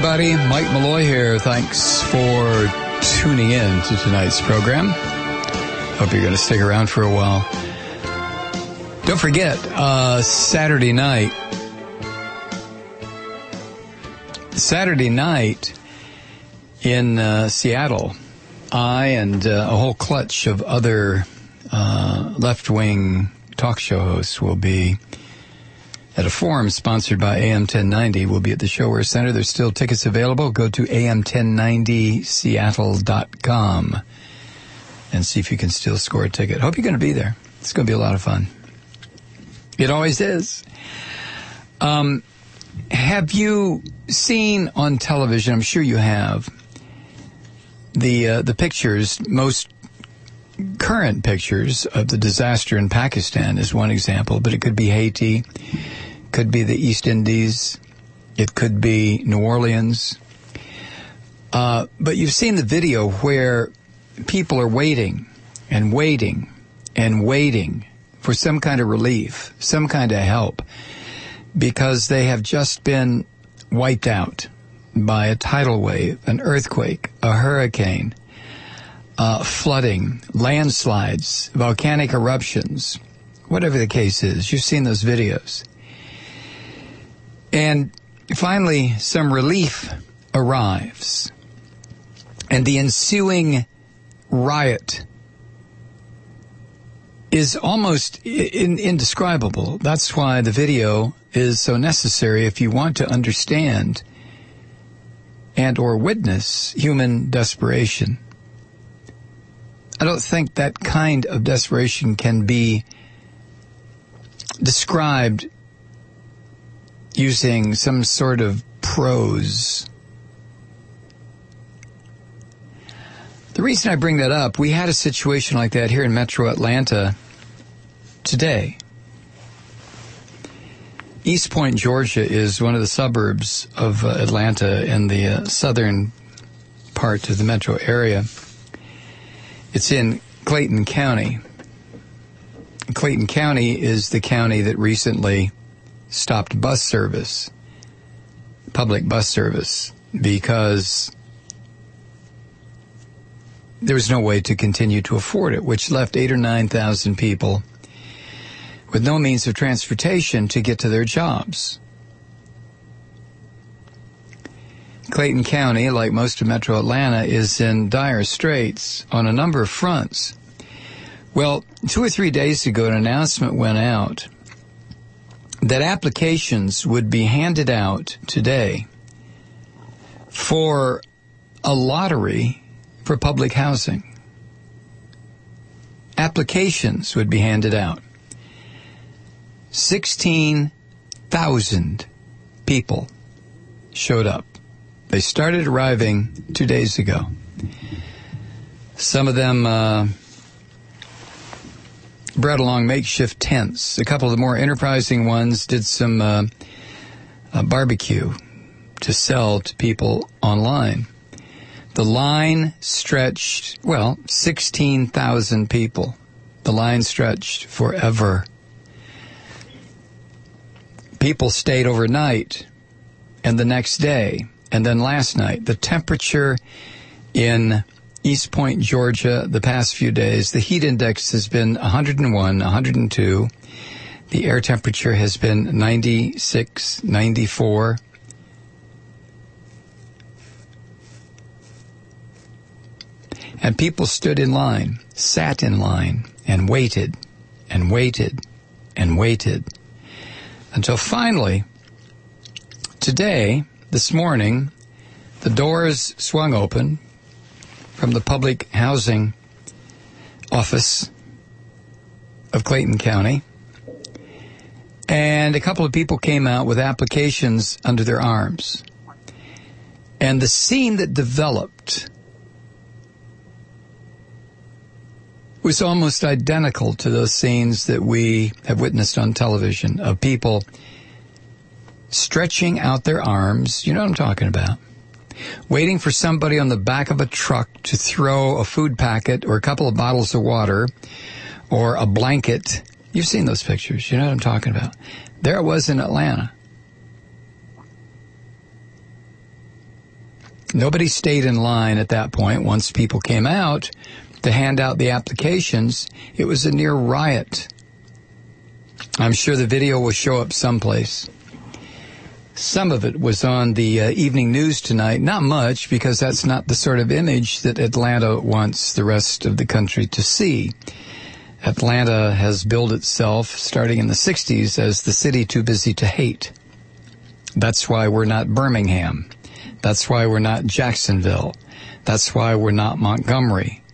everybody. Mike Malloy here. Thanks for tuning in to tonight's program. Hope you're going to stick around for a while. Don't forget, Saturday night in Seattle, I and a whole clutch of other left-wing talk show hosts will be at a forum sponsored by AM 1090. We'll be at the ShoWare Center. There's still tickets available. Go to am1090seattle.com and see if you can still score a ticket. Hope you're going to be there. It's going to be a lot of fun. It always is. Have you seen on television, I'm sure you have, the pictures, most current pictures of the disaster in Pakistan is one example, but it could be Haiti, could be the East Indies, it could be New Orleans. But you've seen the video where people are waiting and waiting and waiting for some kind of relief, some kind of help, because they have just been wiped out by a tidal wave, an earthquake, a hurricane, flooding, landslides, volcanic eruptions, whatever the case is. You've seen those videos. And finally, some relief arrives. And the ensuing riot is almost indescribable. That's why the video is so necessary if you want to understand and or witness human desperation. I don't think that kind of desperation can be described using some sort of prose. The reason I bring that up, we had a situation like that here in Metro Atlanta today. East Point, Georgia is one of the suburbs of Atlanta in the southern part of the metro area. It's in Clayton County. Clayton County is the county that recently stopped bus service, public bus service, because there was no way to continue to afford it, which left 8,000 or 9,000 people with no means of transportation to get to their jobs. Clayton County, like most of Metro Atlanta, is in dire straits on a number of fronts. Well, 2 or 3 days ago, an announcement went out that applications would be handed out today for a lottery for public housing. Applications would be handed out. 16,000 people showed up. They started arriving 2 days ago. Some of them brought along makeshift tents. A couple of the more enterprising ones did some barbecue to sell to people online. The line stretched, 16,000 people. The line stretched forever. People stayed overnight and the next day and then last night. The temperature in East Point, Georgia, the past few days, the heat index has been 101, 102. The air temperature has been 96, 94. And people stood in line, sat in line, and waited, and waited, and waited. Until finally, today, this morning, the doors swung open from the public housing office of Clayton County, and a couple of people came out with applications under their arms. And the scene that developed was almost identical to those scenes that we have witnessed on television of people stretching out their arms, you know what I'm talking about, waiting for somebody on the back of a truck to throw a food packet or a couple of bottles of water or a blanket. You've seen those pictures. You know what I'm talking about. There it was in Atlanta. Nobody stayed in line at that point. Once people came out to hand out the applications, it was a near riot. I'm sure the video will show up someplace. Some of it was on the evening news tonight. Not much, because that's not the sort of image that Atlanta wants the rest of the country to see. Atlanta has billed itself, starting in the 60s, as the city too busy to hate. That's why we're not Birmingham. That's why we're not Jacksonville. That's why we're not Montgomery.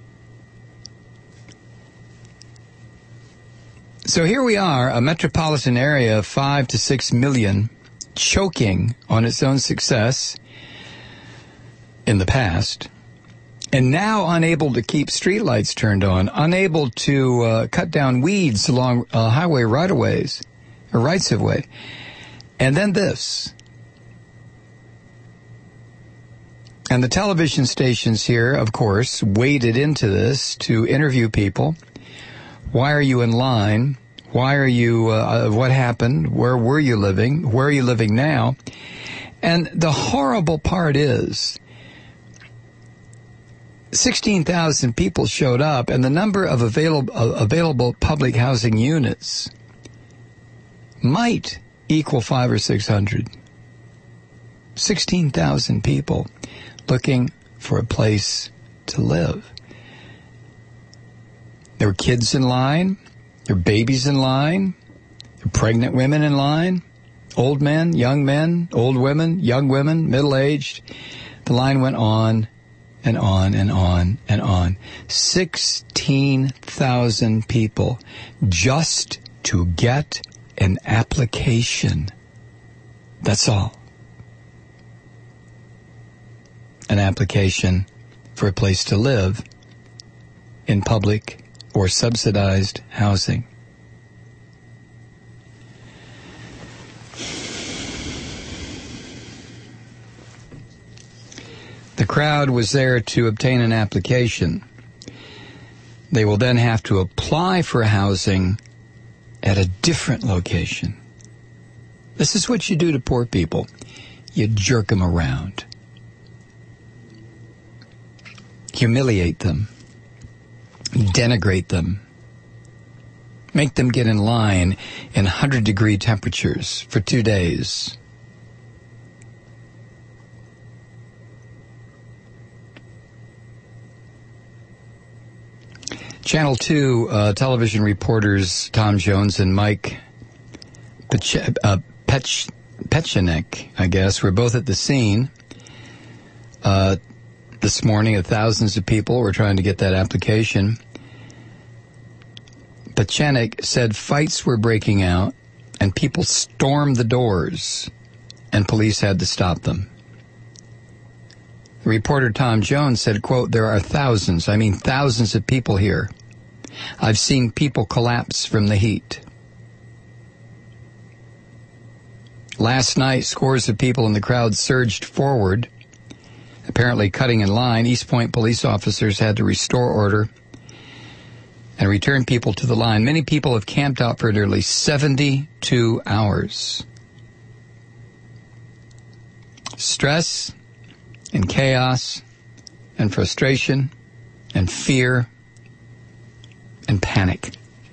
So here we are, a metropolitan area of 5 to 6 million, choking on its own success in the past, and now unable to keep streetlights turned on, unable to cut down weeds along highway right-of-ways, or rights-of-way. And then this. And the television stations here, of course, waded into this to interview people. Why are you in line? Why are you, what happened? Where were you living? Where are you living now? And the horrible part is 16,000 people showed up, and the number of available public housing units might equal 500 or 600. 16,000 people looking for a place to live. There were kids in line. There were babies in line. There were pregnant women in line. Old men, old women, young women, middle-aged. The line went on and on and on and on. 16,000 people just to get an application. That's all. An application for a place to live in public or subsidized housing. The crowd was there to obtain an application. They will then have to apply for housing at a different location. This is what you do to poor people. You jerk them around. Humiliate them. Denigrate them. Make them get in line in 100-degree temperatures for 2 days. Channel 2 television reporters Tom Jones and Mike Pechenik, I guess, were both at the scene this morning. Thousands of people were trying to get that application. Pechenik said fights were breaking out and people stormed the doors and police had to stop them. The reporter Tom Jones said, quote, "There are thousands of people here. I've seen people collapse from the heat. Last night, scores of people in the crowd surged forward, apparently cutting in line. East Point police officers had to restore order and return people to the line. Many people have camped out for nearly 72 hours. Stress and chaos and frustration and fear and panic.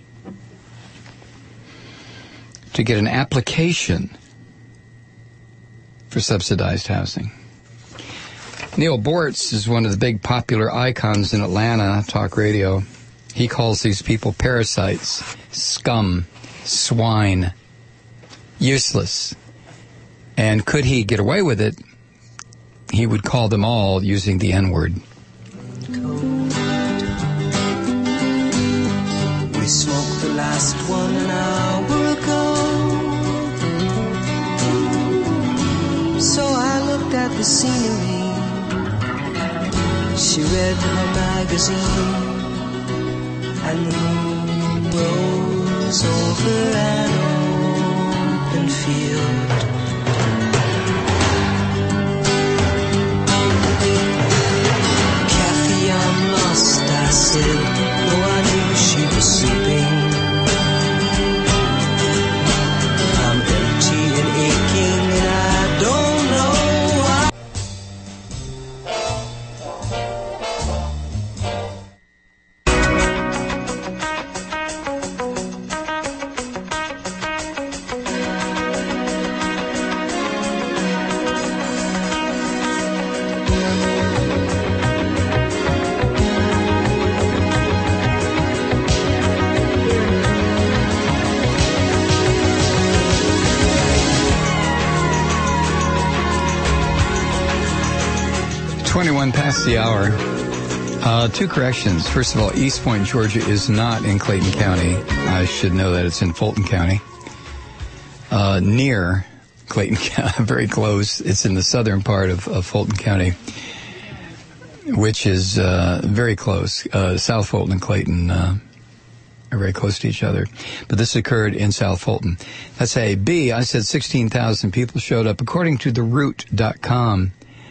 To get an application for subsidized housing. Neil Bortz is one of the big popular icons in Atlanta talk radio. He calls these people parasites, scum, swine, useless. And could he get away with it, he would call them all using the N-word. We smoked the last one an hour ago. So I looked at the scenery. She read her magazine, and the moon rose over an open field. Kathy, I'm lost, I said, though I knew she was sleeping. I'm empty and aching, and I don't know why. 21 past the hour. Two corrections. First of all, East Point, Georgia is not in Clayton County. I should know that. It's in Fulton County. Near Clayton County, very close. It's in the southern part of Fulton County, which is very close. South Fulton and Clayton are very close to each other. But this occurred in South Fulton. That's A. B, I said 16,000 people showed up. According to TheRoot.com,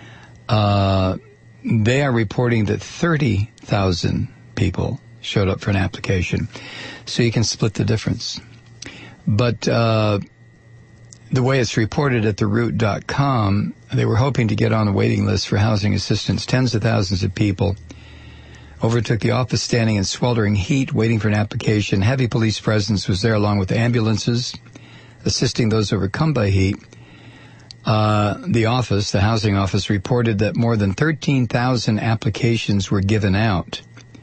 they are reporting that 30,000 people showed up for an application. So you can split the difference. But the way it's reported at TheRoot.com, they were hoping to get on the waiting list for housing assistance. Tens of thousands of people overtook the office standing in sweltering heat, waiting for an application. Heavy police presence was there along with ambulances assisting those overcome by heat. The housing office, reported that more than 13,000 applications were given out.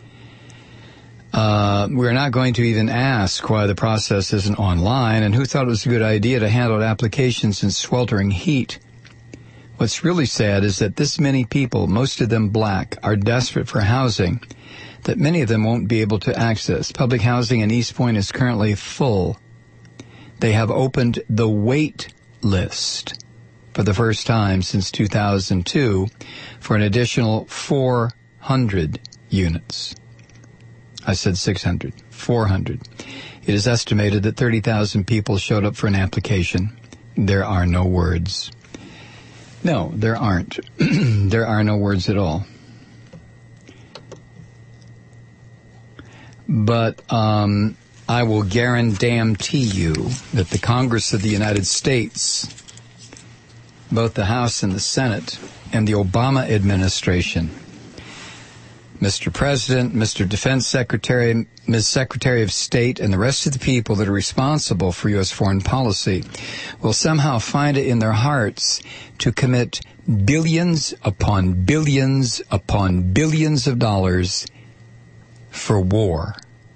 We're not going to even ask why the process isn't online and who thought it was a good idea to handle applications in sweltering heat. What's really sad is that this many people, most of them black, are desperate for housing that many of them won't be able to access. Public housing in East Point is currently full. They have opened the wait list for the first time since 2002 for an additional 400 units. I said 600, 400. It is estimated that 30,000 people showed up for an application. There are no words. No, there aren't. There are no words at all. But I will guarantee you that the Congress of the United States, both the House and the Senate, and the Obama administration, Mr. President, Mr. Defense Secretary, Ms. Secretary of State, and the rest of the people that are responsible for U.S. foreign policy will somehow find it in their hearts to commit billions upon billions upon billions of dollars for war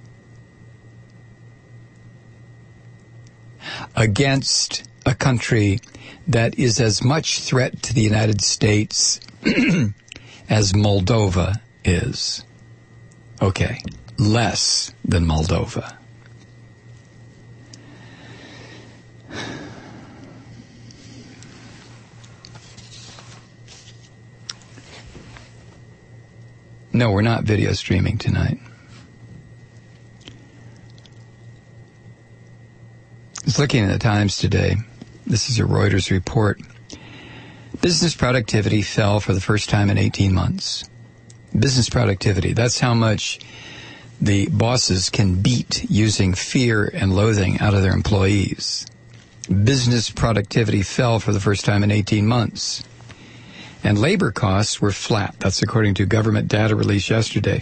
against a country that is as much threat to the United States as Moldova is. Okay, less than Moldova. No, we're not video streaming tonight. I was looking at the Times today. This is a Reuters report. Business productivity fell for the first time in 18 months. Business productivity, that's how much the bosses can beat using fear and loathing out of their employees. Business productivity fell for the first time in 18 months. And labor costs were flat. That's according to government data released yesterday.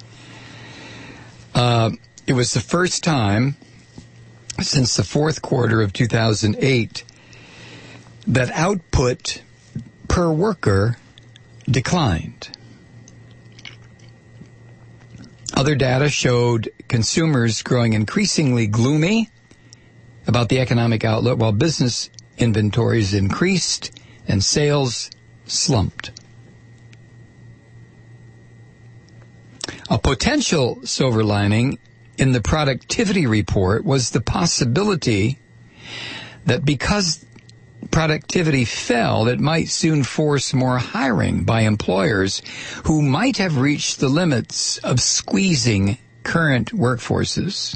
It was the first time since the fourth quarter of 2008 that output per worker declined. Other data showed consumers growing increasingly gloomy about the economic outlook, while business inventories increased and sales slumped. A potential silver lining in the productivity report was the possibility that because productivity fell, it might soon force more hiring by employers who might have reached the limits of squeezing current workforces.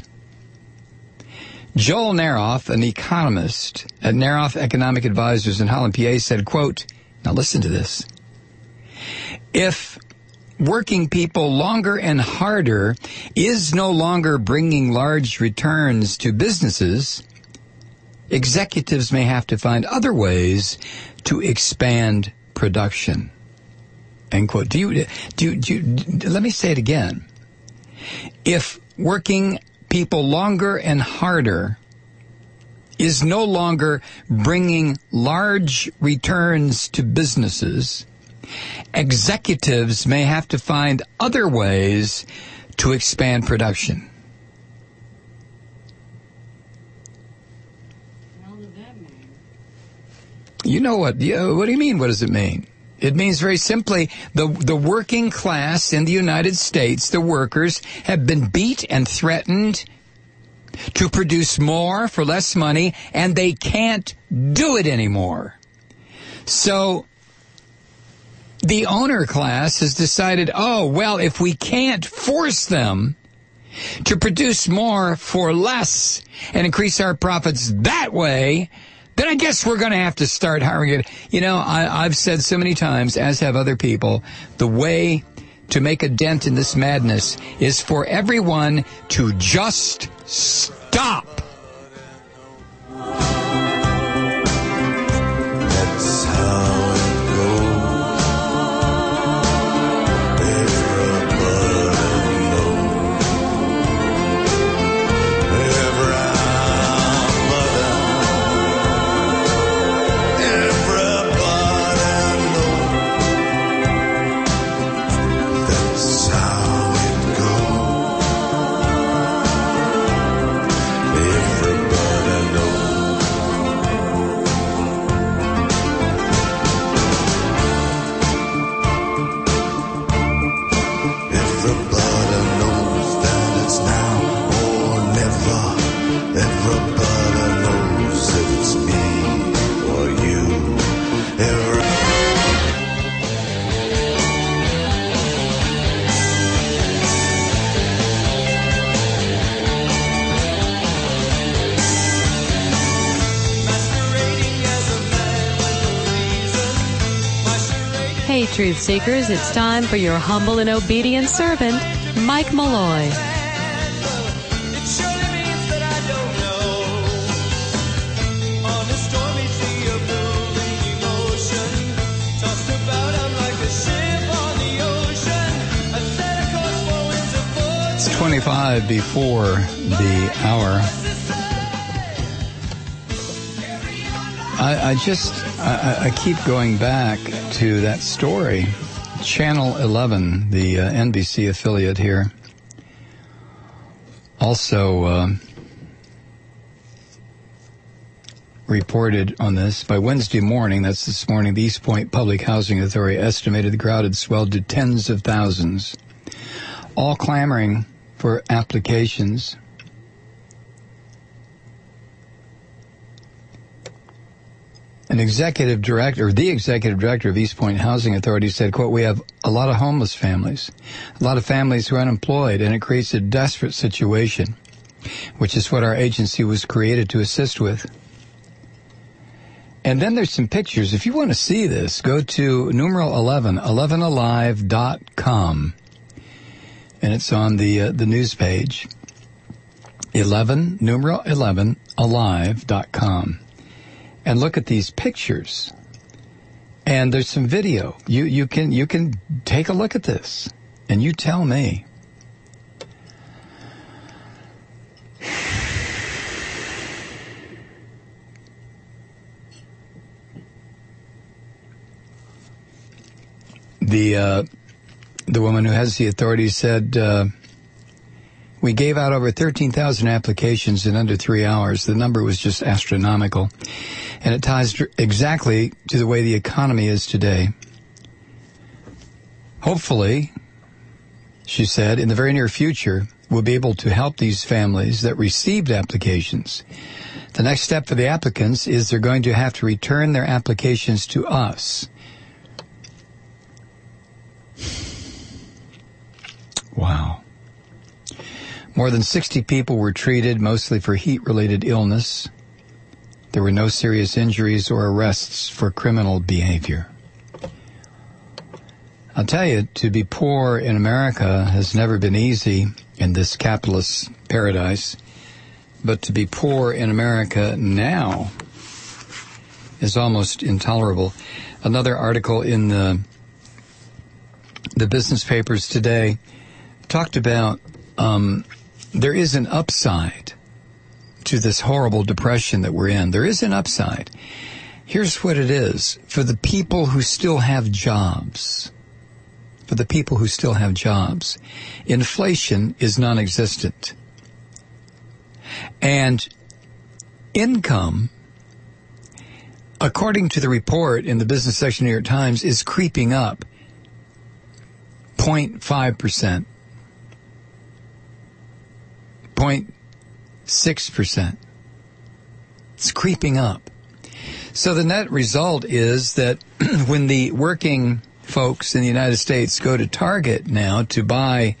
Joel Naroff, an economist at Naroff Economic Advisors in Holland, PA, said, quote, now listen to this, if working people longer and harder is no longer bringing large returns to businesses, executives may have to find other ways to expand production. End quote. Let me say it again. If working people longer and harder is no longer bringing large returns to businesses, executives may have to find other ways to expand production. What does that mean? You know what? What do you mean? What does it mean? It means very simply the working class in the United States, the workers, have been beat and threatened to produce more for less money, and they can't do it anymore. So the owner class has decided, oh, well, if we can't force them to produce more for less and increase our profits that way, then I guess we're going to have to start hiring it. You know, I've said so many times, as have other people, the way to make a dent in this madness is for everyone to just stop. That's how it goes. Everybody knows. Everybody knows. That's how it goes. Everybody knows. Everybody knows that it's now or never. Everybody knows that it's me or you. Hey, Truth Seekers, it's time for your humble and obedient servant, Mike Malloy. It surely means that I don't know. On a stormy sea of moving emotion, tossed about, I'm like a ship on the ocean. I set a course for winds of fortune. It's 25 before the hour. I keep going back to that story. Channel 11, the NBC affiliate here, also reported on this. By Wednesday morning, that's this morning, the East Point Public Housing Authority estimated the crowd had swelled to tens of thousands, all clamoring for applications. The executive director of East Point Housing Authority said, quote, "We have a lot of homeless families, a lot of families who are unemployed, and it creates a desperate situation, which is what our agency was created to assist with." And then there's some pictures. If you want to see this, go to numeral 11, 11alive.com. And it's on the news page. 11, numeral 11, alive.com. And look at these pictures. And there's some video. You can take a look at this. And you tell me. The woman who has the authority said, we gave out over 13,000 applications in under 3 hours. The number was just astronomical. And it ties exactly to the way the economy is today. Hopefully, she said, in the very near future, we'll be able to help these families that received applications. The next step for the applicants is they're going to have to return their applications to us. Wow. More than 60 people were treated, mostly for heat-related illness. There were no serious injuries or arrests for criminal behavior. I'll tell you, to be poor in America has never been easy in this capitalist paradise. But to be poor in America now is almost intolerable. Another article in the business papers today talked about there is an upside to this horrible depression that we're in. There is an upside. Here's what it is. For the people who still have jobs, inflation is non-existent. And income according to the report in the business section of the New York Times, is creeping up 0.5%, 0.6%. It's creeping up. So the net result is that when the working folks in the United States go to Target now to buy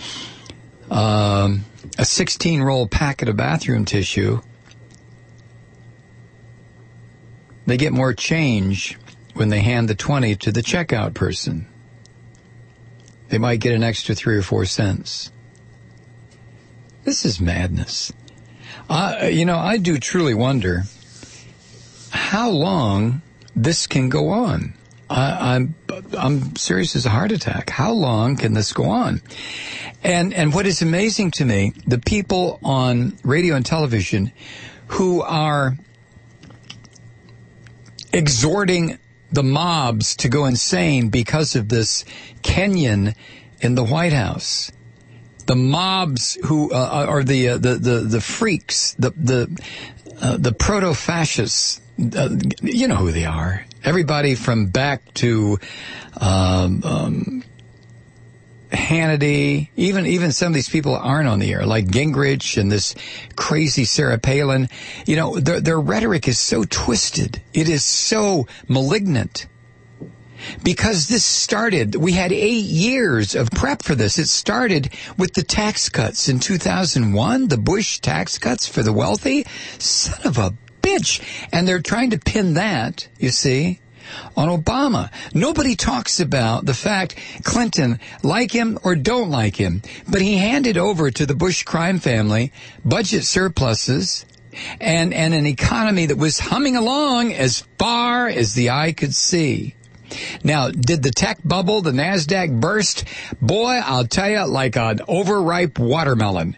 a 16-roll packet of bathroom tissue, they get more change when they hand the 20 to the checkout person. They might get an extra 3 or 4 cents. This is madness. I do truly wonder how long this can go on. I'm serious as a heart attack. How long can this go on? And what is amazing to me, the people on radio and television who are exhorting the mobs to go insane because of this Kenyan in the White House. The mobs who are the freaks, the proto-fascists. You know who they are. Everybody from Beck to Hannity, even some of these people aren't on the air, like Gingrich and this crazy Sarah Palin. You know, their rhetoric is so twisted. It is so malignant. Because this started, we had 8 years of prep for this. It started with the tax cuts in 2001, the Bush tax cuts for the wealthy. Son of a bitch. And they're trying to pin that, you see, on Obama. Nobody talks about the fact Clinton, like him or don't like him, but he handed over to the Bush crime family budget surpluses and an economy that was humming along as far as the eye could see. Now, did the tech bubble, the NASDAQ burst? Boy, I'll tell you, like an overripe watermelon.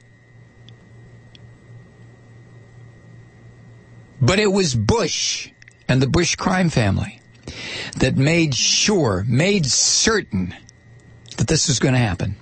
But it was Bush and the Bush crime family that made certain that this was going to happen.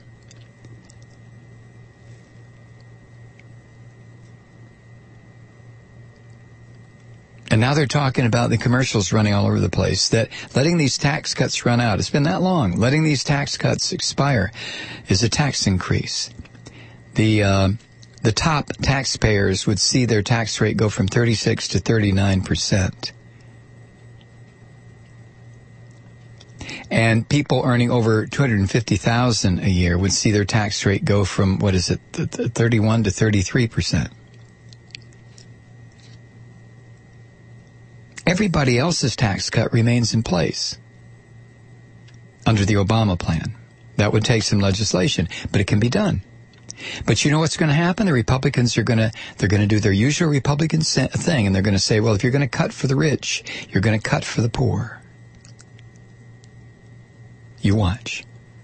And now they're talking about the commercials running all over the place, that letting these tax cuts run out. It's been that long. Letting these tax cuts expire is a tax increase. The top taxpayers would see their tax rate go from 36 to 39%. And people earning over $250,000 a year would see their tax rate go from, 31 to 33%. Everybody else's tax cut remains in place under the Obama plan. That would take some legislation, but it can be done. But you know what's going to happen? The Republicans they're going to do their usual Republican thing, and they're going to say, well, if you're going to cut for the rich, you're going to cut for the poor. You watch.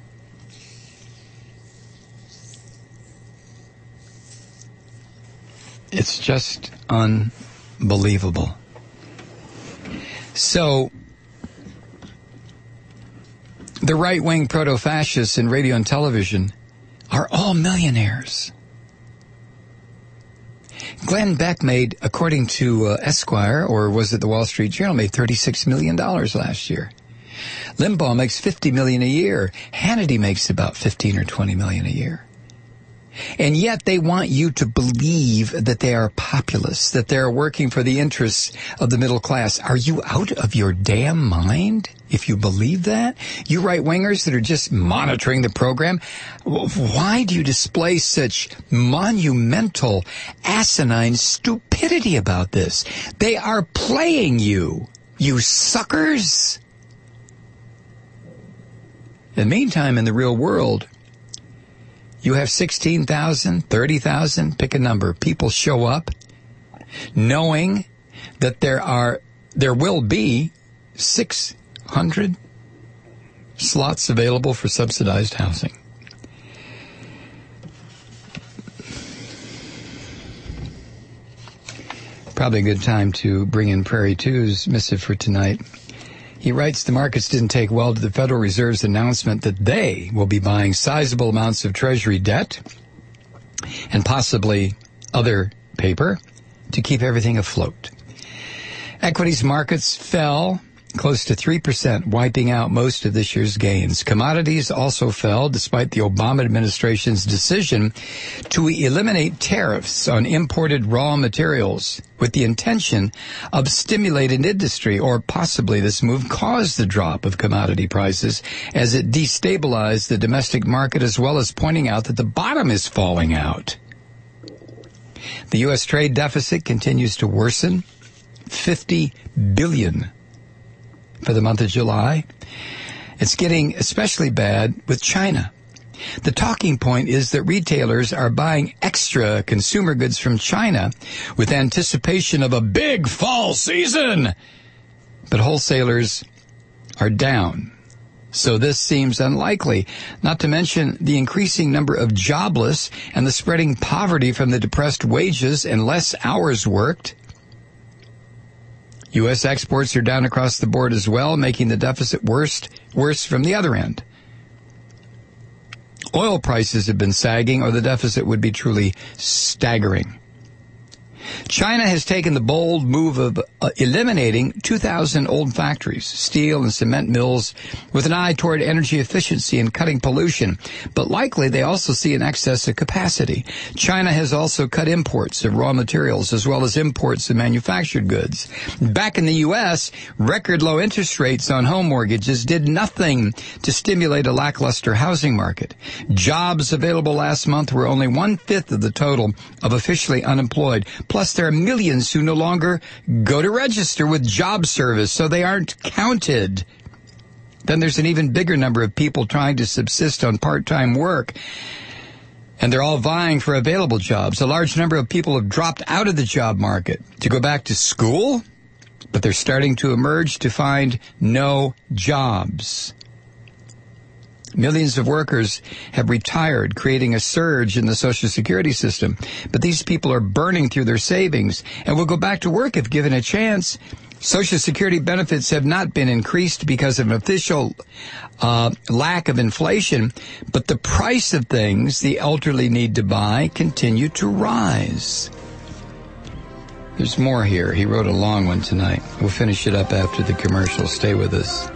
It's just unbelievable. So, the right-wing proto-fascists in radio and television are all millionaires. Glenn Beck made, according to Esquire, or was it the Wall Street Journal, made $36 million last year. Limbaugh makes $50 million a year. Hannity makes about $15 or $20 million a year. And yet they want you to believe that they are populists, that they're working for the interests of the middle class. Are you out of your damn mind if you believe that? You right-wingers that are just monitoring the program, why do you display such monumental, asinine stupidity about this? They are playing you, you suckers. In the meantime, in the real world, you have 16,000, 30,000, pick a number. People show up knowing that there will be 600 slots available for subsidized housing. Probably a good time to bring in Prairie 2's missive for tonight. He writes, the markets didn't take well to the Federal Reserve's announcement that they will be buying sizable amounts of Treasury debt and possibly other paper to keep everything afloat. Equities markets fell close to 3%, wiping out most of this year's gains. Commodities also fell despite the Obama administration's decision to eliminate tariffs on imported raw materials with the intention of stimulating industry, or possibly this move caused the drop of commodity prices as it destabilized the domestic market, as well as pointing out that the bottom is falling out. The U.S. trade deficit continues to worsen, $50 billion for the month of July. It's getting especially bad with China. The talking point is that retailers are buying extra consumer goods from China with anticipation of a big fall season. But wholesalers are down. So this seems unlikely, not to mention the increasing number of jobless and the spreading poverty from the depressed wages and less hours worked. U.S. exports are down across the board as well, making the deficit worse from the other end. Oil prices have been sagging, or the deficit would be truly staggering. China has taken the bold move of eliminating 2,000 old factories, steel and cement mills, with an eye toward energy efficiency and cutting pollution. But likely they also see an excess of capacity. China has also cut imports of raw materials as well as imports of manufactured goods. Back in the U.S., record low interest rates on home mortgages did nothing to stimulate a lackluster housing market. Jobs available last month were only 1/5 of the total of officially unemployed. Plus, there are millions who no longer go to register with job service, so they aren't counted. Then there's an even bigger number of people trying to subsist on part-time work, and they're all vying for available jobs. A large number of people have dropped out of the job market to go back to school, but they're starting to emerge to find no jobs. Millions of workers have retired, creating a surge in the Social Security system. But these people are burning through their savings and will go back to work if given a chance. Social Security benefits have not been increased because of an official lack of inflation, but the price of things the elderly need to buy continue to rise. There's more here. He wrote a long one tonight. We'll finish it up after the commercial. Stay with us.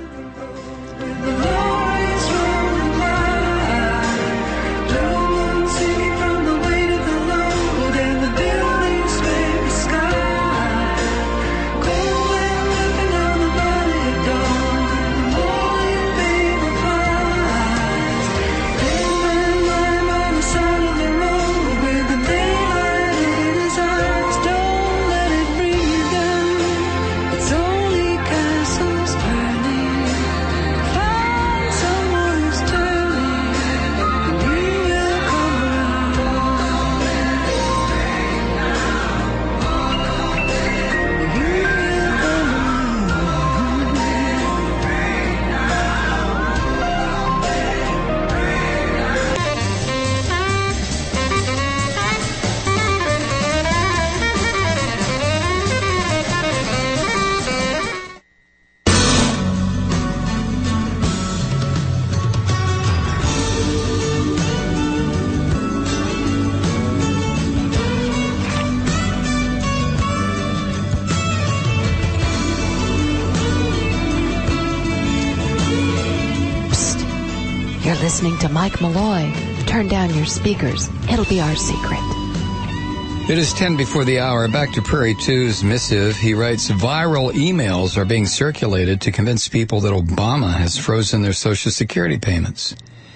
Listening to Mike Malloy. Turn down your speakers. It'll be our secret. It is 10 before the hour. Back to Prairie 2's missive. He writes, viral emails are being circulated to convince people that Obama has frozen their Social Security payments,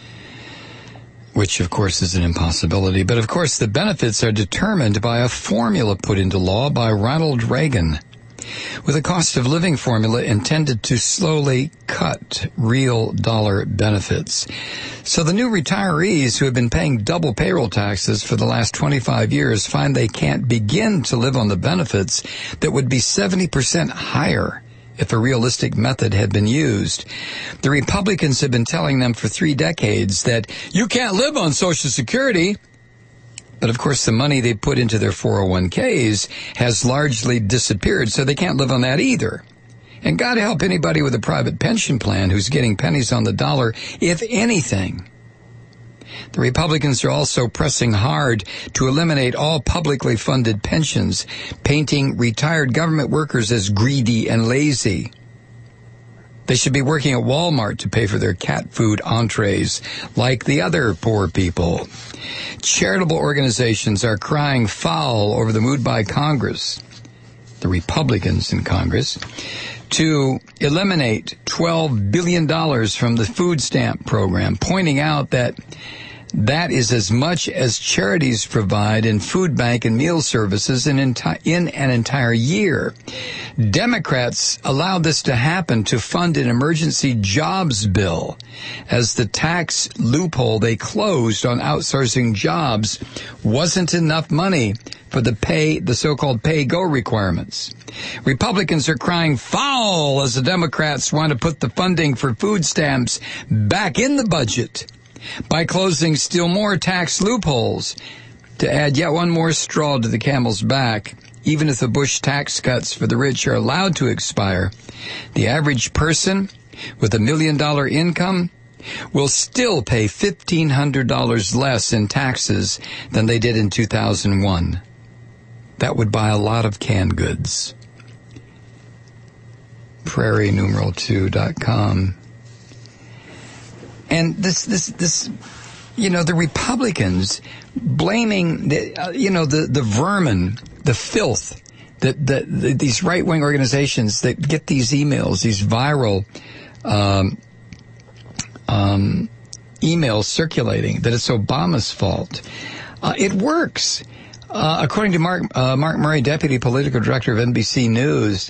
which, of course, is an impossibility. But, of course, the benefits are determined by a formula put into law by Ronald Reagan, with a cost of living formula intended to slowly cut real dollar benefits. So the new retirees who have been paying double payroll taxes for the last 25 years find they can't begin to live on the benefits that would be 70% higher if a realistic method had been used. The Republicans have been telling them for 3 decades that you can't live on Social Security. But, of course, the money they put into their 401ks has largely disappeared, so they can't live on that either. And God help anybody with a private pension plan who's getting pennies on the dollar, if anything. The Republicans are also pressing hard to eliminate all publicly funded pensions, painting retired government workers as greedy and lazy. They should be working at Walmart to pay for their cat food entrees, like the other poor people. Charitable organizations are crying foul over the move by Congress, the Republicans in Congress, to eliminate $12 billion from the food stamp program, pointing out that that is as much as charities provide in food bank and meal services in an entire year. Democrats allowed this to happen to fund an emergency jobs bill, as the tax loophole they closed on outsourcing jobs wasn't enough money for the so-called pay-go requirements. Republicans are crying foul as the Democrats want to put the funding for food stamps back in the budget by closing still more tax loopholes to add yet one more straw to the camel's back. Even if the Bush tax cuts for the rich are allowed to expire, the average person with $1 million income will still pay $1,500 less in taxes than they did in 2001. That would buy a lot of canned goods. PrairieNumeral2.com. And this, the Republicans blaming, the vermin, the filth, these right-wing organizations that get these emails, these viral emails circulating, that it's Obama's fault. It works. According to Mark Murray, Deputy Political Director of NBC News,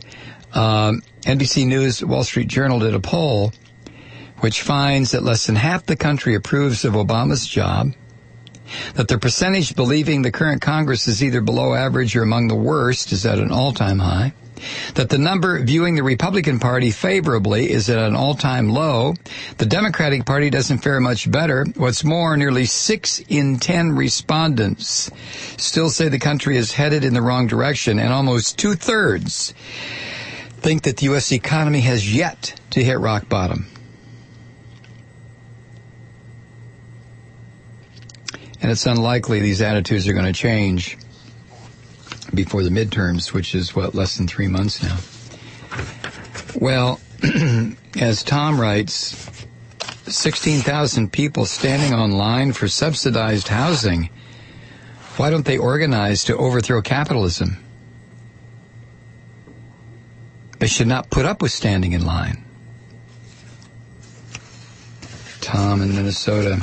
Wall Street Journal did a poll which finds that less than half the country approves of Obama's job, that the percentage believing the current Congress is either below average or among the worst is at an all-time high, that the number viewing the Republican Party favorably is at an all-time low. The Democratic Party doesn't fare much better. What's more, nearly 6 in 10 respondents still say the country is headed in the wrong direction, and almost 2/3 think that the U.S. economy has yet to hit rock bottom. And it's unlikely these attitudes are going to change before the midterms, which is, less than 3 months now. Well, as Tom writes, 16,000 people standing on line for subsidized housing. Why don't they organize to overthrow capitalism? They should not put up with standing in line. Tom in Minnesota.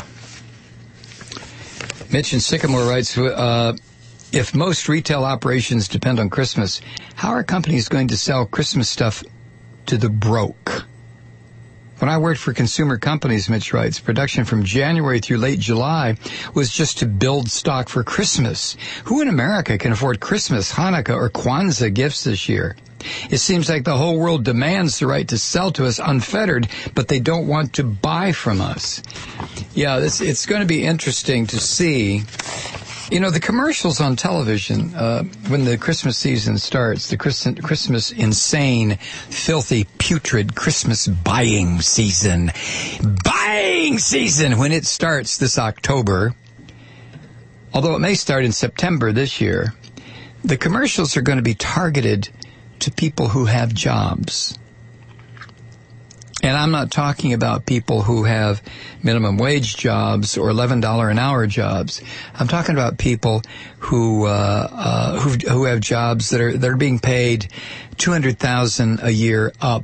Mitch in Sycamore writes, if most retail operations depend on Christmas, how are companies going to sell Christmas stuff to the broke? When I worked for consumer companies, Mitch writes, production from January through late July was just to build stock for Christmas. Who in America can afford Christmas, Hanukkah, or Kwanzaa gifts this year? It seems like the whole world demands the right to sell to us unfettered, but they don't want to buy from us. Yeah, it's going to be interesting to see. The commercials on television, when the Christmas season starts, the Christmas insane, filthy, putrid Christmas buying season, when it starts this October, although it may start in September this year, the commercials are going to be targeted to people who have jobs. And I'm not talking about people who have minimum wage jobs or $11 an hour jobs. I'm talking about people who have jobs that are being paid $200,000 a year up.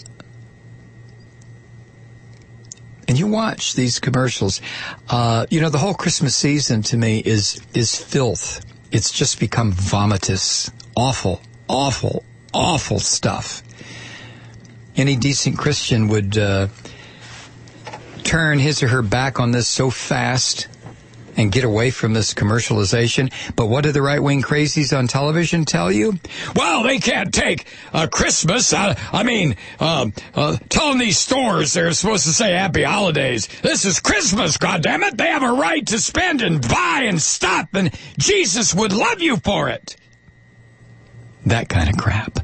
And you watch these commercials. The whole Christmas season to me is filth. It's just become vomitous, awful, awful, awful stuff. Any decent Christian would turn his or her back on this so fast and get away from this commercialization. But what do the right-wing crazies on television tell you? Well, they can't take Christmas. Telling these stores they're supposed to say Happy Holidays. This is Christmas, goddammit. They have a right to spend and buy and stop, and Jesus would love you for it. That kind of crap.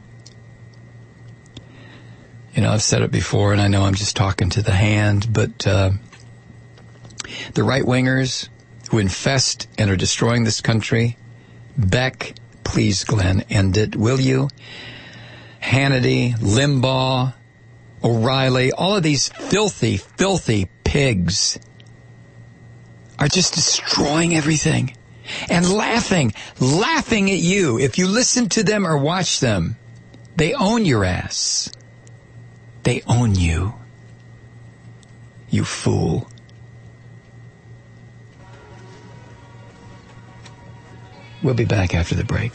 I've said it before, and I know I'm just talking to the hand, but The right-wingers who infest and are destroying this country. Beck, please, Glenn, end it, will you? Hannity, Limbaugh, O'Reilly, all of these filthy, filthy pigs are just destroying everything and laughing at you. If you listen to them or watch them, they own your ass. They own you. You fool. We'll be back after the break.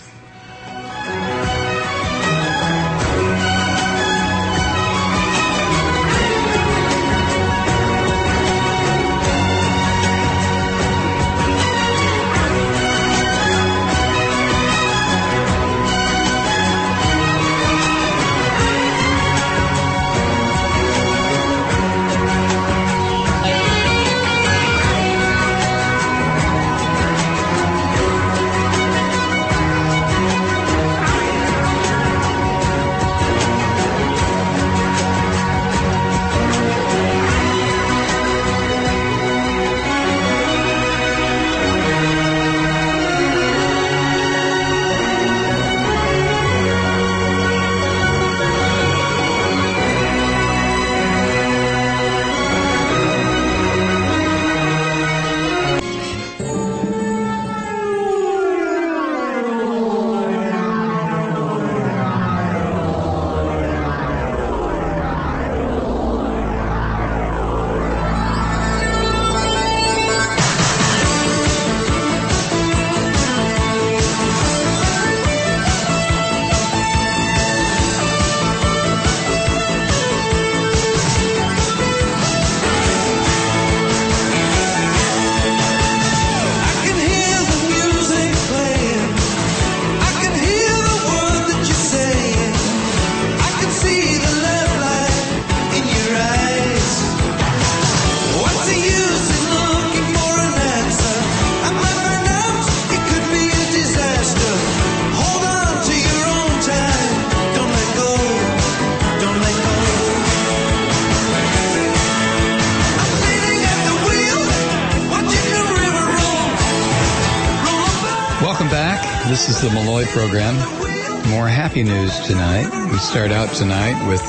This is the Malloy program. More happy news tonight. We start out tonight with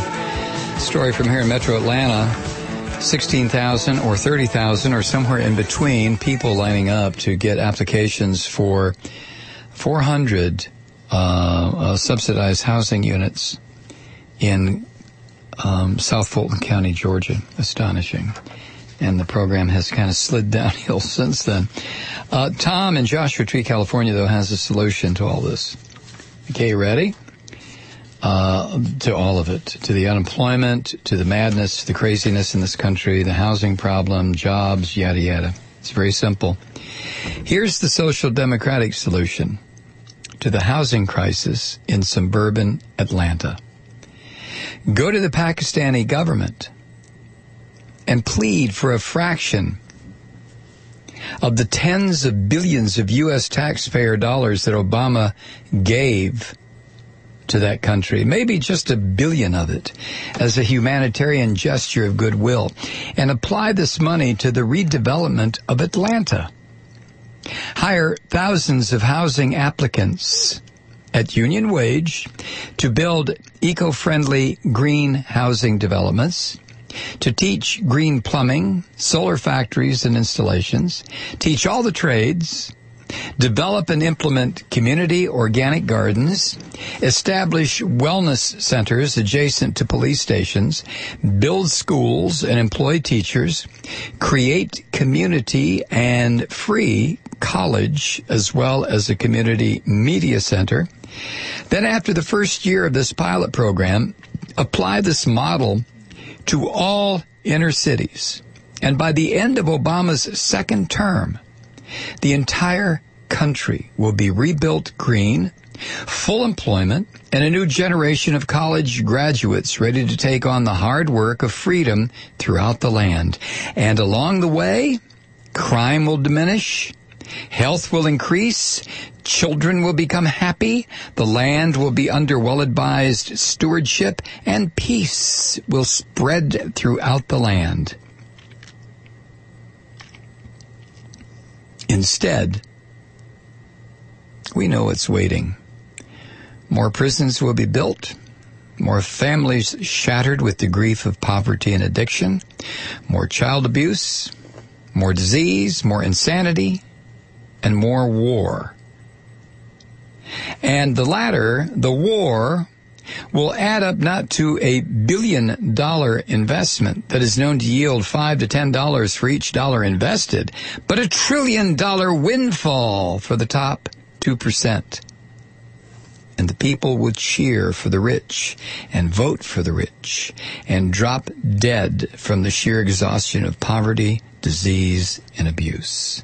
a story from here in Metro Atlanta. 16,000 or 30,000 or somewhere in between people lining up to get applications for 400 subsidized housing units in South Fulton County, Georgia. Astonishing. And the program has kind of slid downhill since then. Tom in Joshua Tree, California, though, has a solution to all this. Okay, ready? To all of it. To the unemployment, to the madness, to the craziness in this country, the housing problem, jobs, yada, yada. It's very simple. Here's the social democratic solution to the housing crisis in suburban Atlanta. Go to the Pakistani government and plead for a fraction of the tens of billions of U.S. taxpayer dollars that Obama gave to that country, maybe just $1 billion of it, as a humanitarian gesture of goodwill, and apply this money to the redevelopment of Atlanta. Hire thousands of housing applicants at union wage to build eco-friendly green housing developments, to teach green plumbing, solar factories and installations, teach all the trades, develop and implement community organic gardens, establish wellness centers adjacent to police stations, build schools and employ teachers, create community and free college as well as a community media center. Then after the first year of this pilot program, apply this model to all inner cities. And by the end of Obama's second term, the entire country will be rebuilt green, full employment, and a new generation of college graduates ready to take on the hard work of freedom throughout the land. And along the way, crime will diminish, health will increase, children will become happy, the land will be under well-advised stewardship, and peace will spread throughout the land. Instead, we know what's waiting. More prisons will be built, more families shattered with the grief of poverty and addiction, more child abuse, more disease, more insanity, and more war. And the latter, the war, will add up not to a $1 billion investment that is known to yield $5 to $10 for each dollar invested, but a $1 trillion windfall for the top 2%. And the people will cheer for the rich and vote for the rich and drop dead from the sheer exhaustion of poverty, disease, and abuse.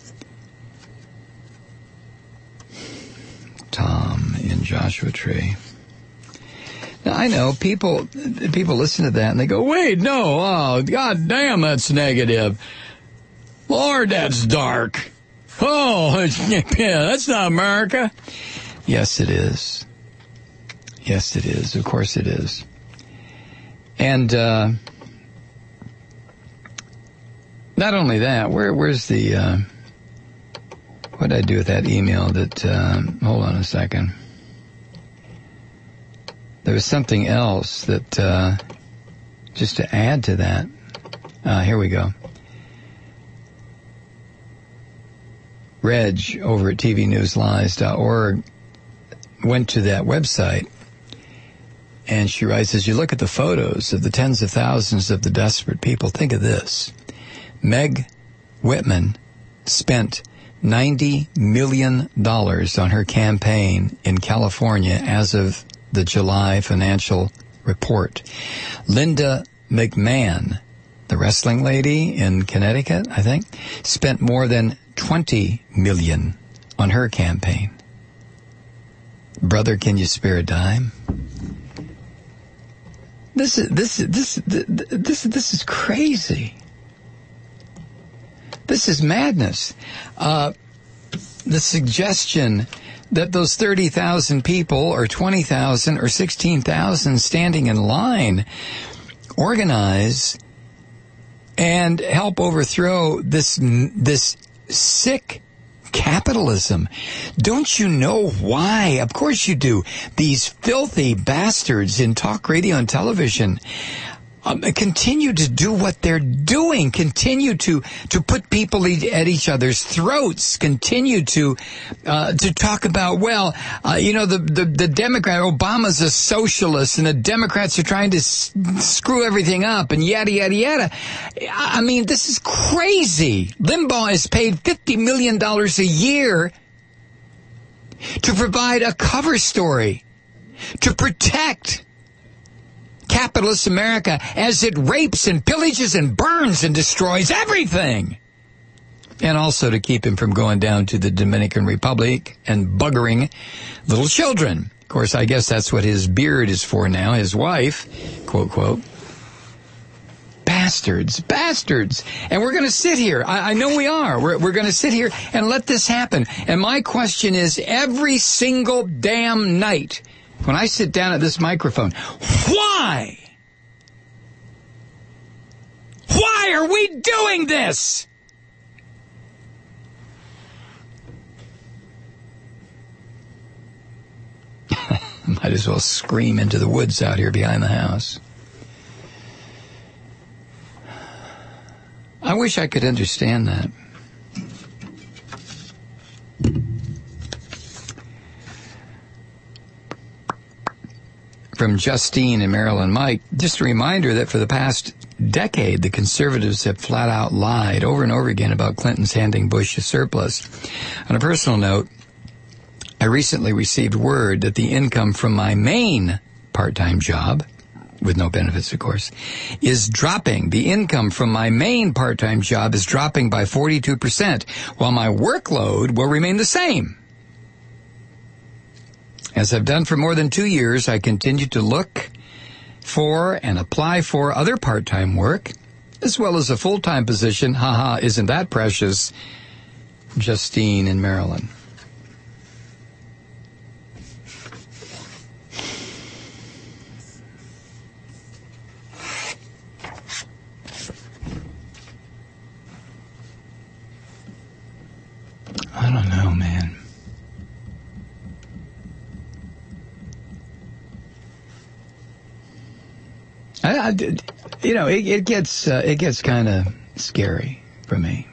Tom in Joshua Tree. Now, I know people listen to that and they go, wait, no, oh, God damn, that's negative. Lord, that's dark. Oh, yeah, that's not America. Yes, it is. Yes, it is. Of course it is. And not only that, where's the... what did I do with that email that... hold on a second. There was something else that... just to add to that. Here we go. Reg over at tvnewslies.org went to that website, and she writes, as you look at the photos of the tens of thousands of the desperate people, think of this. Meg Whitman spent $90 million on her campaign in California as of the July financial report. Linda McMahon, the wrestling lady in Connecticut, I think, spent more than $20 million on her campaign. Brother, can you spare a dime? This is crazy. This is madness. The suggestion that those 30,000 people or 20,000 or 16,000 standing in line organize and help overthrow this sick capitalism. Don't you know why? Of course you do. These filthy bastards in talk radio and television continue to do what they're doing, continue to put people at each other's throats, continue to talk about, the Democrat, Obama's a socialist, and the Democrats are trying to screw everything up, and yada, yada, yada. I mean, this is crazy. Limbaugh is paid $50 million a year to provide a cover story, to protect capitalist America as it rapes and pillages and burns and destroys everything. And also to keep him from going down to the Dominican Republic and buggering little children. Of course, I guess that's what his beard is for now, his wife, quote, quote. Bastards. And we're going to sit here. I know we are. We're going to sit here and let this happen. And my question is, every single damn night, when I sit down at this microphone, why? Why are we doing this? Might as well scream into the woods out here behind the house. I wish I could understand that. From Justine in Maryland. Mike, just a reminder that for the past decade, the conservatives have flat out lied over and over again about Clinton's handing Bush a surplus. On a personal note, I recently received word that the income from my main part-time job, with no benefits, of course, is dropping. The income from my main part-time job is dropping by 42%, while my workload will remain the same. As I've done for more than 2 years, I continue to look for and apply for other part-time work, as well as a full-time position. Haha, isn't that precious? Justine in Maryland. It gets kind of scary for me.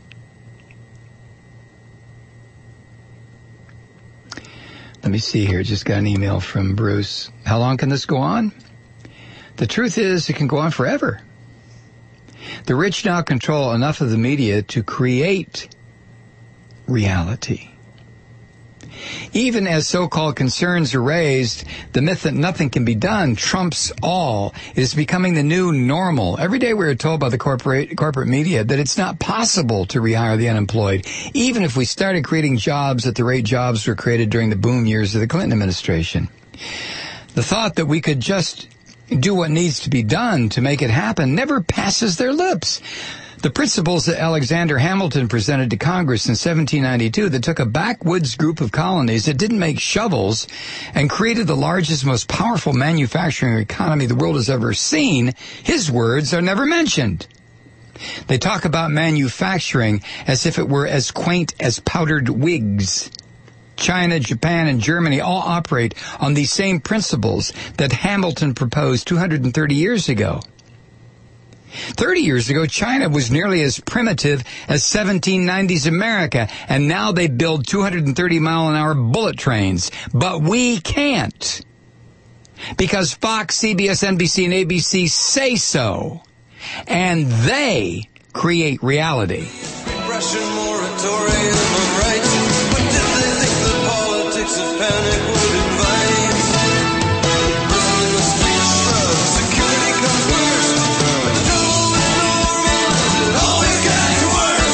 Let me see here. Just got an email from Bruce. How long can this go on? The truth is, it can go on forever. The rich now control enough of the media to create reality. Even as so-called concerns are raised, the myth that nothing can be done trumps all. It is becoming the new normal. Every day we are told by the corporate media that it's not possible to rehire the unemployed, even if we started creating jobs at the rate jobs were created during the boom years of the Clinton administration. The thought that we could just do what needs to be done to make it happen never passes their lips. The principles that Alexander Hamilton presented to Congress in 1792 that took a backwoods group of colonies that didn't make shovels and created the largest, most powerful manufacturing economy the world has ever seen, his words are never mentioned. They talk about manufacturing as if it were as quaint as powdered wigs. China, Japan, and Germany all operate on these same principles that Hamilton proposed 230 years ago. 30 years ago, China was nearly as primitive as 1790s America, and now they build 230-mile-an-hour bullet trains. But we can't, because Fox, CBS, NBC, and ABC say so, and they create reality. Russian moratorium on rights. What did they think the politics of panic would invite? Rhythm in the streets, drugs, security comes first. But the trouble with normal is it always gets worse.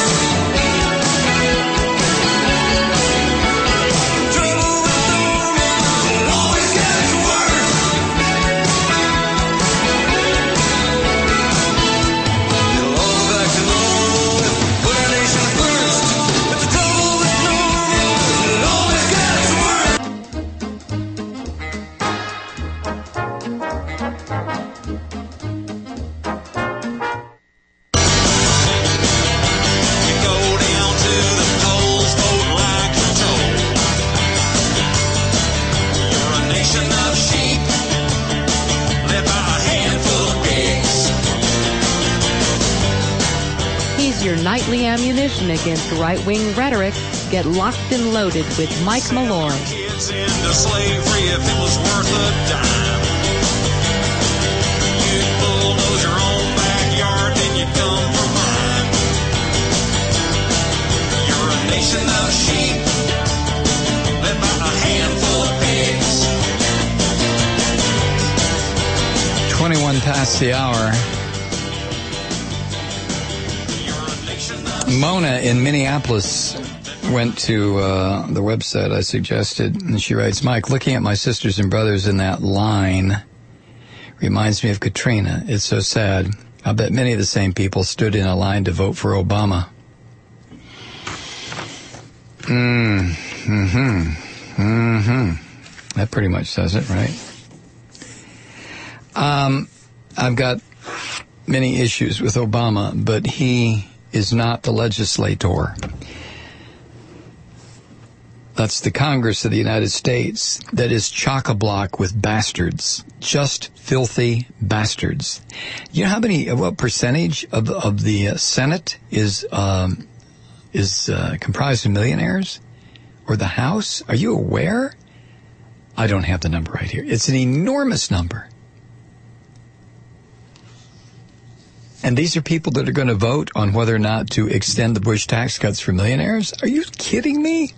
The trouble with normal is it always gets worse. It'll all go back to normal if we put our nation first. But the trouble with normal is it always gets worse. You go down to the polls, vote like you're told. You're a nation of sheep, led by a handful of pigs. He's your nightly ammunition against right-wing rhetoric. Get locked and loaded with Mike Malloy. Kids into slavery if it was worth a dime. You'd bulldoze your own backyard, then you'd come for mine. You're a nation of sheep, led by a handful of pigs. 21 past the hour. You're a nation of Mona in Minneapolis went to the website I suggested, and she writes, Mike, looking at my sisters and brothers in that line reminds me of Katrina. It's so sad. I bet many of the same people stood in a line to vote for Obama. That pretty much says it, right? I've got many issues with Obama, but he is not the legislator. That's the Congress of the United States that is chock-a-block with bastards, just filthy bastards. You know what percentage of the Senate is comprised of millionaires? Or the House? Are you aware? I don't have the number right here. It's an enormous number. And these are people that are going to vote on whether or not to extend the Bush tax cuts for millionaires? Are you kidding me?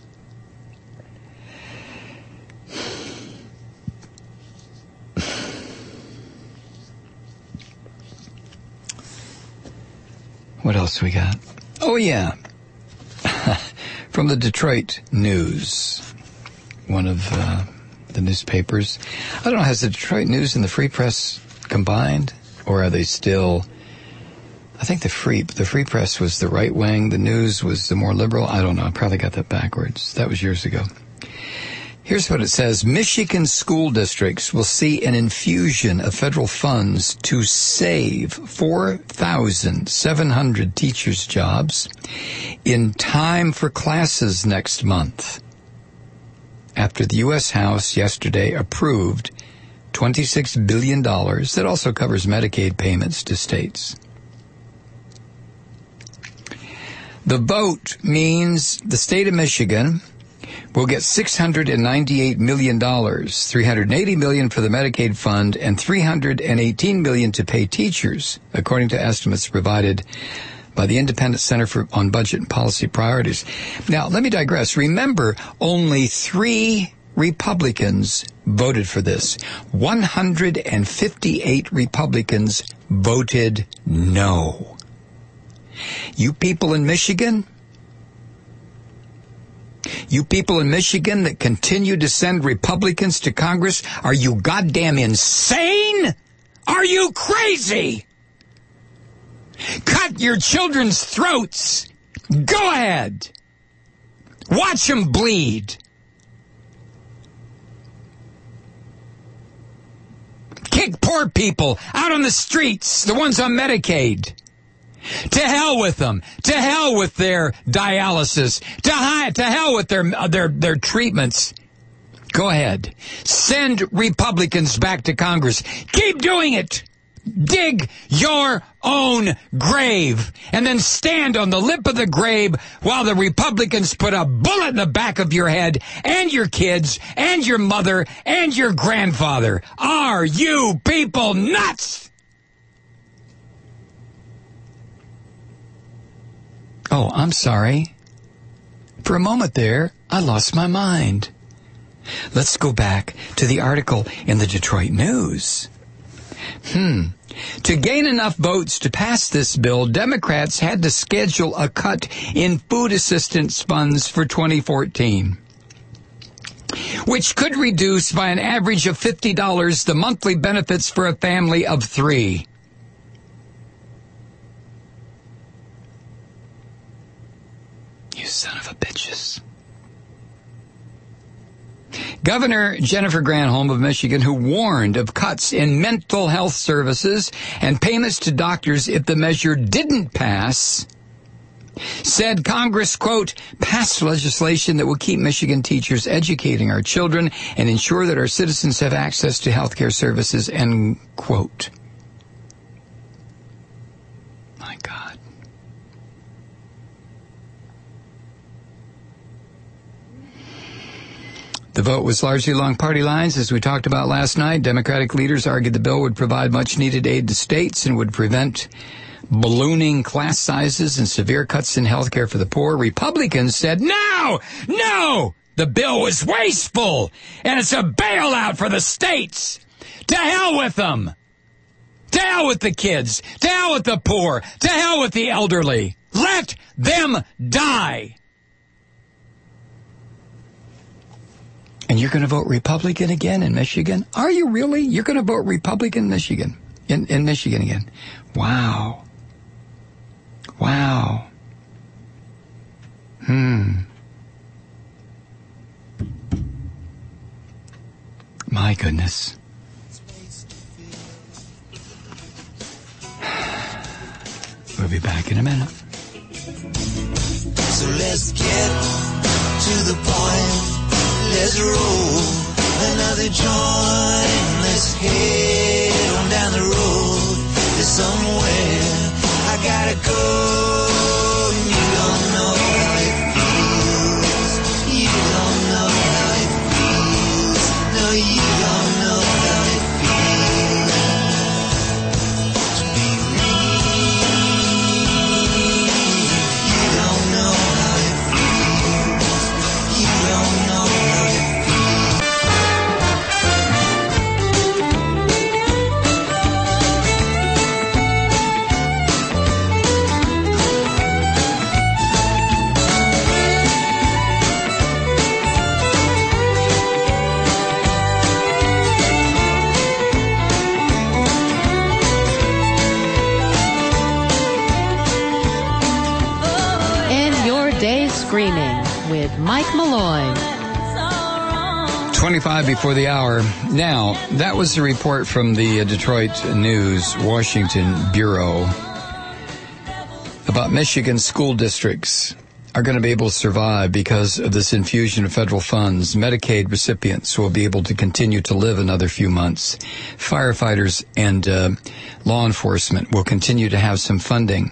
What else we got? Oh, yeah. From the Detroit News, one of the newspapers. I don't know, has the Detroit News and the Free Press combined? Or are they still... I think the Free Press was the right wing, the News was the more liberal. I don't know, I probably got that backwards. That was years ago. Here's what it says. Michigan school districts will see an infusion of federal funds to save 4,700 teachers' jobs in time for classes next month, after the U.S. House yesterday approved $26 billion that also covers Medicaid payments to states. The vote means the state of Michigan will get $698 million, $380 million for the Medicaid fund, and $318 million to pay teachers, according to estimates provided by the Independent Center on Budget and Policy Priorities. Now, let me digress. Remember, only 3 Republicans voted for this. 158 Republicans voted no. You people in Michigan that continue to send Republicans to Congress, are you goddamn insane? Are you crazy? Cut your children's throats. Go ahead. Watch them bleed. Kick poor people out on the streets, the ones on Medicaid. To hell with them. To hell with their dialysis. To hell with their treatments. Go ahead. Send Republicans back to Congress. Keep doing it. Dig your own grave and then stand on the lip of the grave while the Republicans put a bullet in the back of your head and your kids and your mother and your grandfather. Are you people nuts? Oh, I'm sorry. For a moment there, I lost my mind. Let's go back to the article in the Detroit News. To gain enough votes to pass this bill, Democrats had to schedule a cut in food assistance funds for 2014, which could reduce by an average of $50 the monthly benefits for a family of 3. You son of a bitches. Governor Jennifer Granholm of Michigan, who warned of cuts in mental health services and payments to doctors if the measure didn't pass, said Congress, quote, passed legislation that will keep Michigan teachers educating our children and ensure that our citizens have access to health care services, end quote. My God. The vote was largely along party lines, as we talked about last night. Democratic leaders argued the bill would provide much-needed aid to states and would prevent ballooning class sizes and severe cuts in health care for the poor. Republicans said, no! The bill was wasteful, and it's a bailout for the states. To hell with them! To hell with the kids! To hell with the poor! To hell with the elderly! Let them die! And you're going to vote Republican again in Michigan? Are you really? You're going to vote Republican in Michigan? In Michigan again? Wow. My goodness. We'll be back in a minute. So let's get to the point. Let's roll another joint. Let's head on down the road to somewhere. I gotta go. You don't know how it feels. You don't know how it feels. No, you don't know how it feels to be me. You don't know how it feels. You don't know. Screaming with Mike Malloy. 25 before the hour. Now, that was a report from the Detroit News Washington Bureau about Michigan school districts are going to be able to survive because of this infusion of federal funds. Medicaid recipients will be able to continue to live another few months. Firefighters and law enforcement will continue to have some funding.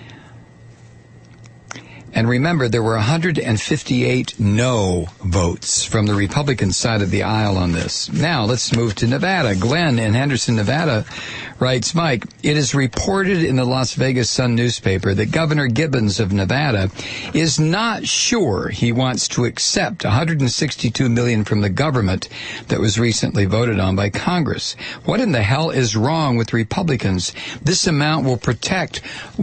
And remember, there were 158 no votes from the Republican side of the aisle on this. Now, let's move to Nevada. Glenn in Henderson, Nevada, writes, Mike, it is reported in the Las Vegas Sun newspaper that Governor Gibbons of Nevada is not sure he wants to accept $162 million from the government that was recently voted on by Congress. What in the hell is wrong with Republicans? This amount will protect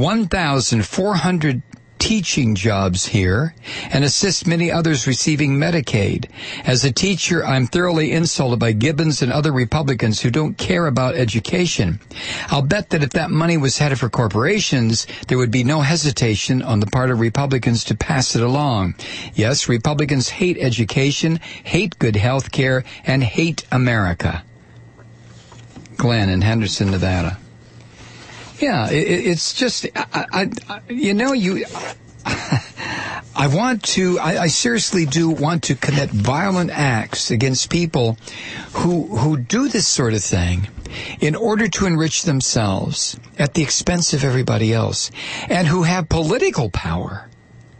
1,400 teaching jobs here and assist many others receiving Medicaid. As a teacher, I'm thoroughly insulted by Gibbons and other Republicans who don't care about education. I'll bet that if that money was headed for corporations, there would be no hesitation on the part of Republicans to pass it along. Yes, Republicans hate education, hate good health care, and hate America. Glenn in Henderson, Nevada. Yeah, it's just, I seriously do want to commit violent acts against people who do this sort of thing in order to enrich themselves at the expense of everybody else, and who have political power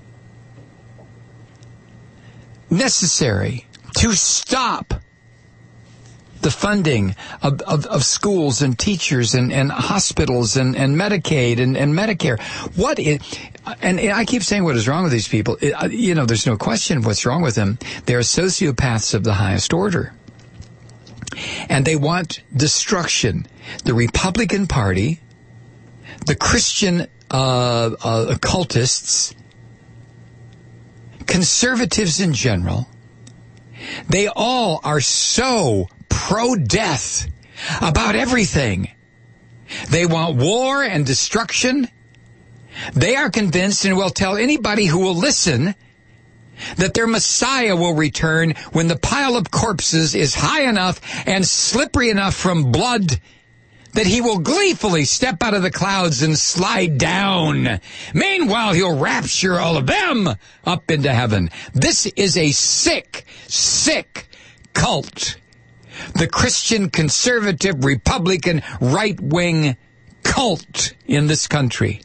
necessary to stop the funding of schools and teachers and hospitals and Medicaid and Medicare. And I keep saying what is wrong with these people. There's no question of what's wrong with them. They're sociopaths of the highest order. And they want destruction. The Republican Party, the Christian occultists, conservatives in general, they all are so pro-death about everything. They want war and destruction. They are convinced and will tell anybody who will listen that their Messiah will return when the pile of corpses is high enough and slippery enough from blood that he will gleefully step out of the clouds and slide down. Meanwhile, he'll rapture all of them up into heaven. This is a sick, sick cult. The Christian conservative Republican right-wing cult in this country.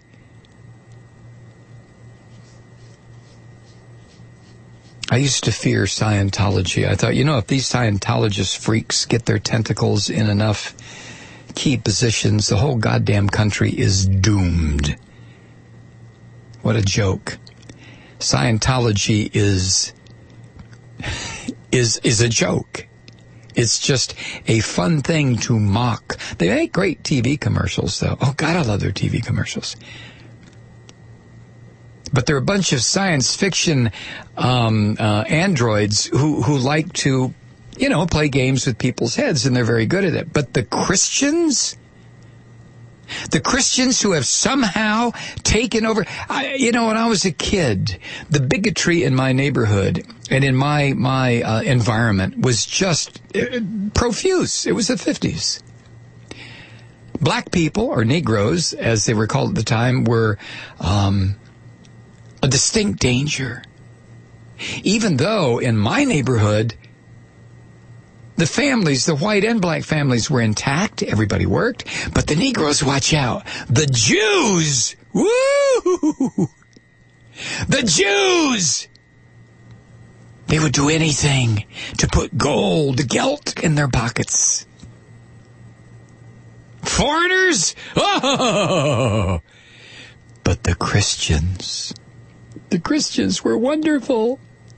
I used to fear Scientology. I thought, if these Scientologist freaks get their tentacles in enough key positions, the whole goddamn country is doomed. What a joke. Scientology is a joke. It's just a fun thing to mock. They make great TV commercials, though. Oh, God, I love their TV commercials. But they're a bunch of science fiction androids who like to, play games with people's heads, and they're very good at it. But the Christians who have somehow taken over, when I was a kid, the bigotry in my neighborhood and in my environment was just profuse. It was the 50s. Black people, or Negroes, as they were called at the time, were a distinct danger. Even though in my neighborhood, the families, the white and black families, were intact. Everybody worked. But the Negroes, watch out. The Jews! Woo! The Jews! They would do anything to put gold, gelt in their pockets. Foreigners? Oh! But the Christians were wonderful.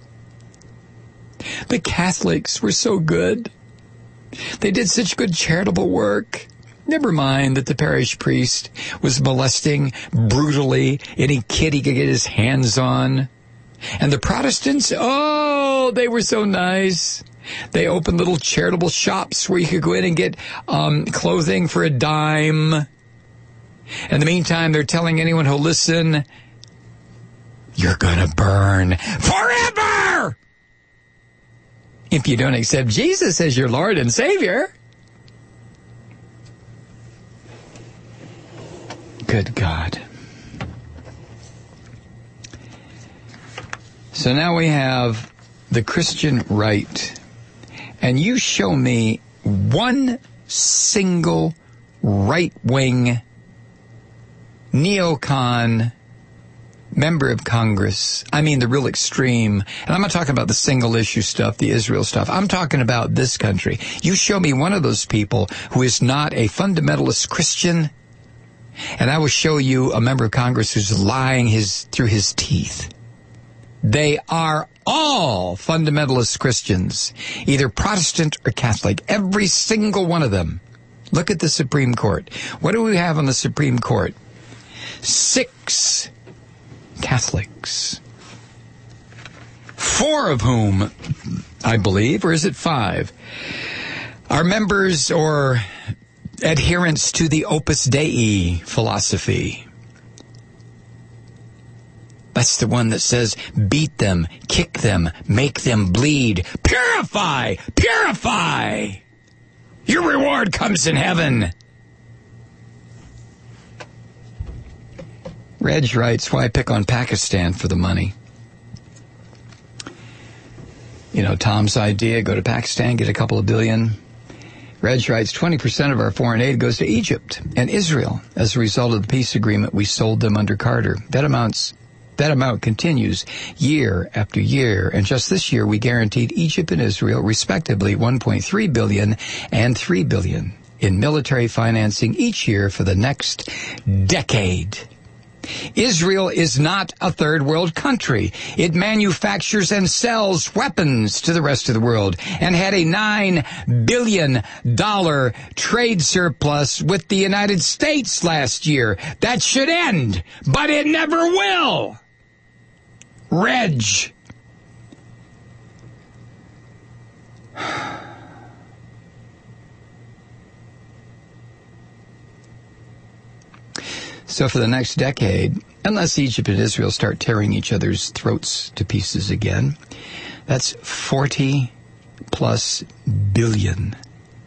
The Catholics were so good. They did such good charitable work. Never mind that the parish priest was molesting brutally any kid he could get his hands on. And the Protestants, they were so nice. They opened little charitable shops where you could go in and get clothing for a dime. In the meantime, they're telling anyone who'll listen, you're gonna burn forever if you don't accept Jesus as your Lord and Savior. Good God. So now we have the Christian right. And you show me one single right-wing neocon member of Congress. I mean the real extreme. And I'm not talking about the single issue stuff, the Israel stuff. I'm talking about this country. You show me one of those people who is not a fundamentalist Christian, and I will show you a member of Congress who's lying through his teeth. They are all fundamentalist Christians, either Protestant or Catholic, every single one of them. Look at the Supreme Court. What do we have on the Supreme Court? 6 Catholics. 4 of whom, I believe, or is it 5, are members or adherents to the Opus Dei philosophy. That's the one that says, beat them, kick them, make them bleed, purify, purify. Your reward comes in heaven. Reg writes, why pick on Pakistan for the money? You know, Tom's idea, go to Pakistan, get a couple of billion. Reg writes, 20% of our foreign aid goes to Egypt and Israel. As a result of the peace agreement we sold them under Carter. That amount continues year after year. And just this year, we guaranteed Egypt and Israel, respectively, $1.3 billion and $3 billion in military financing each year for the next decade. Israel is not a third world country. It manufactures and sells weapons to the rest of the world and had a $9 billion trade surplus with the United States last year. That should end, but it never will. Reg. So for the next decade, unless Egypt and Israel start tearing each other's throats to pieces again, that's 40+ billion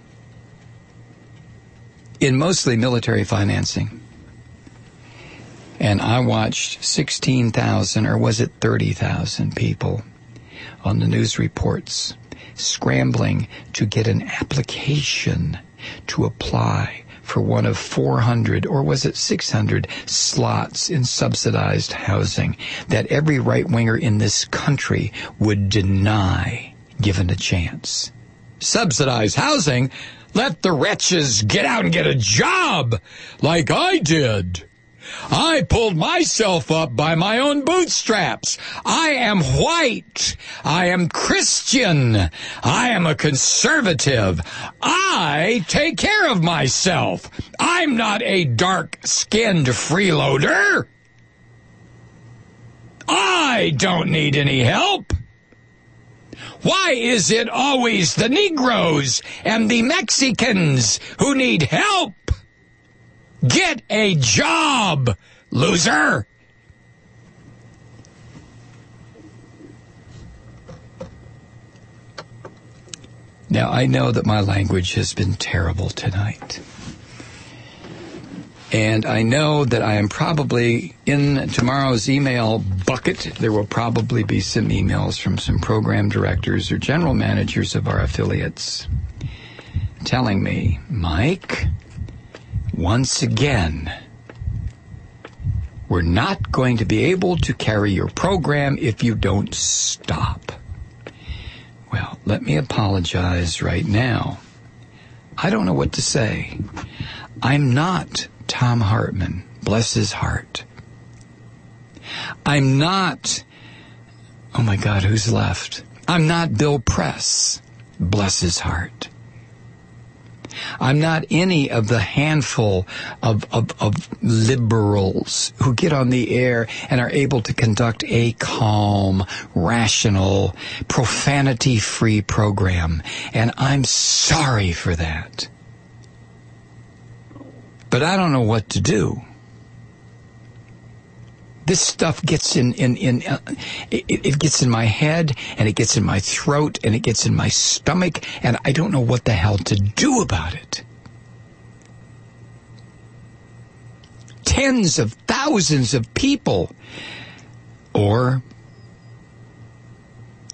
in mostly military financing. And I watched 16,000, or was it 30,000 people on the news reports scrambling to get an application to apply for one of 400, or was it 600 slots in subsidized housing that every right-winger in this country would deny given a chance. Subsidized housing? Let the wretches get out and get a job like I did. I pulled myself up by my own bootstraps. I am white. I am Christian. I am a conservative. I take care of myself. I'm not a dark-skinned freeloader. I don't need any help. Why is it always the Negroes and the Mexicans who need help? Get a job, loser! Now, I know that my language has been terrible tonight. And I know that I am probably in tomorrow's email bucket. There will probably be some emails from some program directors or general managers of our affiliates telling me, Mike, once again, we're not going to be able to carry your program if you don't stop. Well, let me apologize right now. I don't know what to say. I'm not Tom Hartman, bless his heart. I'm not, oh my God, who's left? I'm not Bill Press, bless his heart. I'm not any of the handful of liberals who get on the air and are able to conduct a calm, rational, profanity-free program. And I'm sorry for that. But I don't know what to do. This stuff gets it gets in my head, and it gets in my throat, and it gets in my stomach, and I don't know what the hell to do about it. Tens of thousands of people, or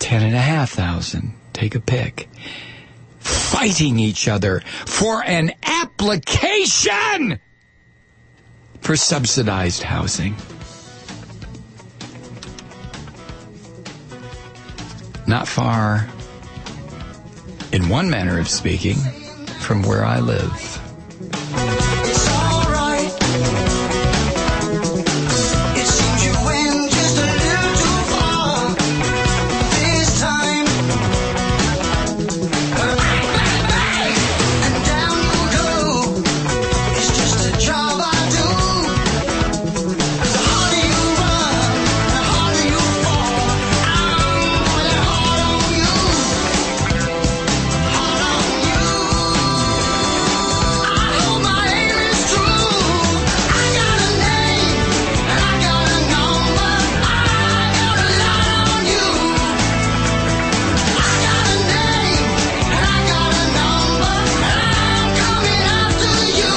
10,500, take a pick, fighting each other for an application for subsidized housing. Not far, in one manner of speaking, from where I live. It's all right. It seems you went just a little too far this time. Bang, bang, and down you go. It's just a job I do. The harder you run, the harder you fall. I'm going hard on you. Hard on you. I hope my aim is true. I got a name and I got a number. I got a lot on you. I got a name and I got a number. I'm coming after you.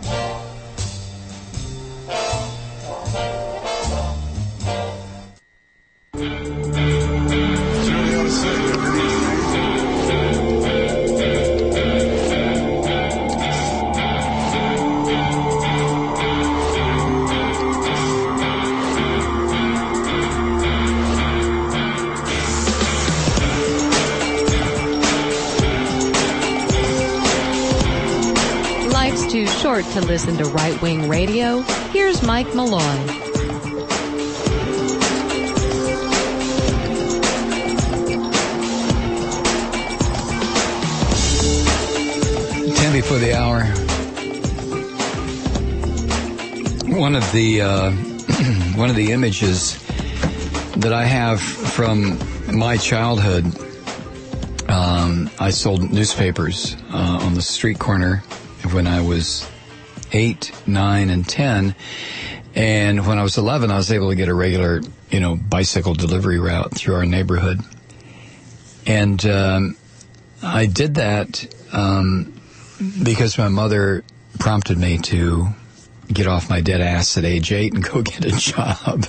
Life's too short to listen to right-wing radio. Here's Mike Malloy. Ten before the hour. One of the images that I have from my childhood. I sold newspapers on the street corner when I was 8, 9, and 10. And when I was 11, I was able to get a regular, bicycle delivery route through our neighborhood. And I did that because my mother prompted me to get off my dead ass at age 8 and go get a job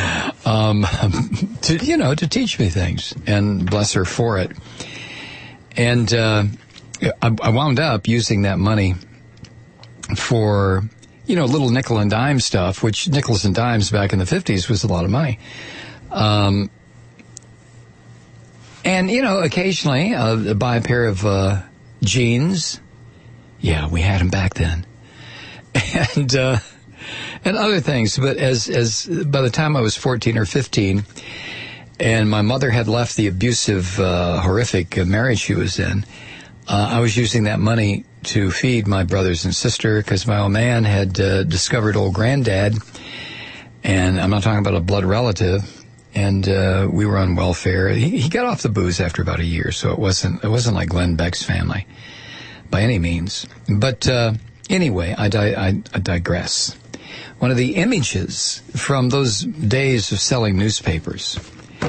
to teach me things. And bless her for it. And I wound up using that money for, little nickel and dime stuff, which nickels and dimes back in the 50s was a lot of money. And, occasionally buy a pair of jeans. Yeah, we had them back then. And other things. But as by the time I was 14 or 15, and my mother had left the abusive, horrific marriage she was in, I was using that money to feed my brothers and sister because my old man had discovered old granddad, and I'm not talking about a blood relative, and we were on welfare. He got off the booze after about a year, so it wasn't like Glenn Beck's family by any means. But anyway, I digress. One of the images from those days of selling newspapers,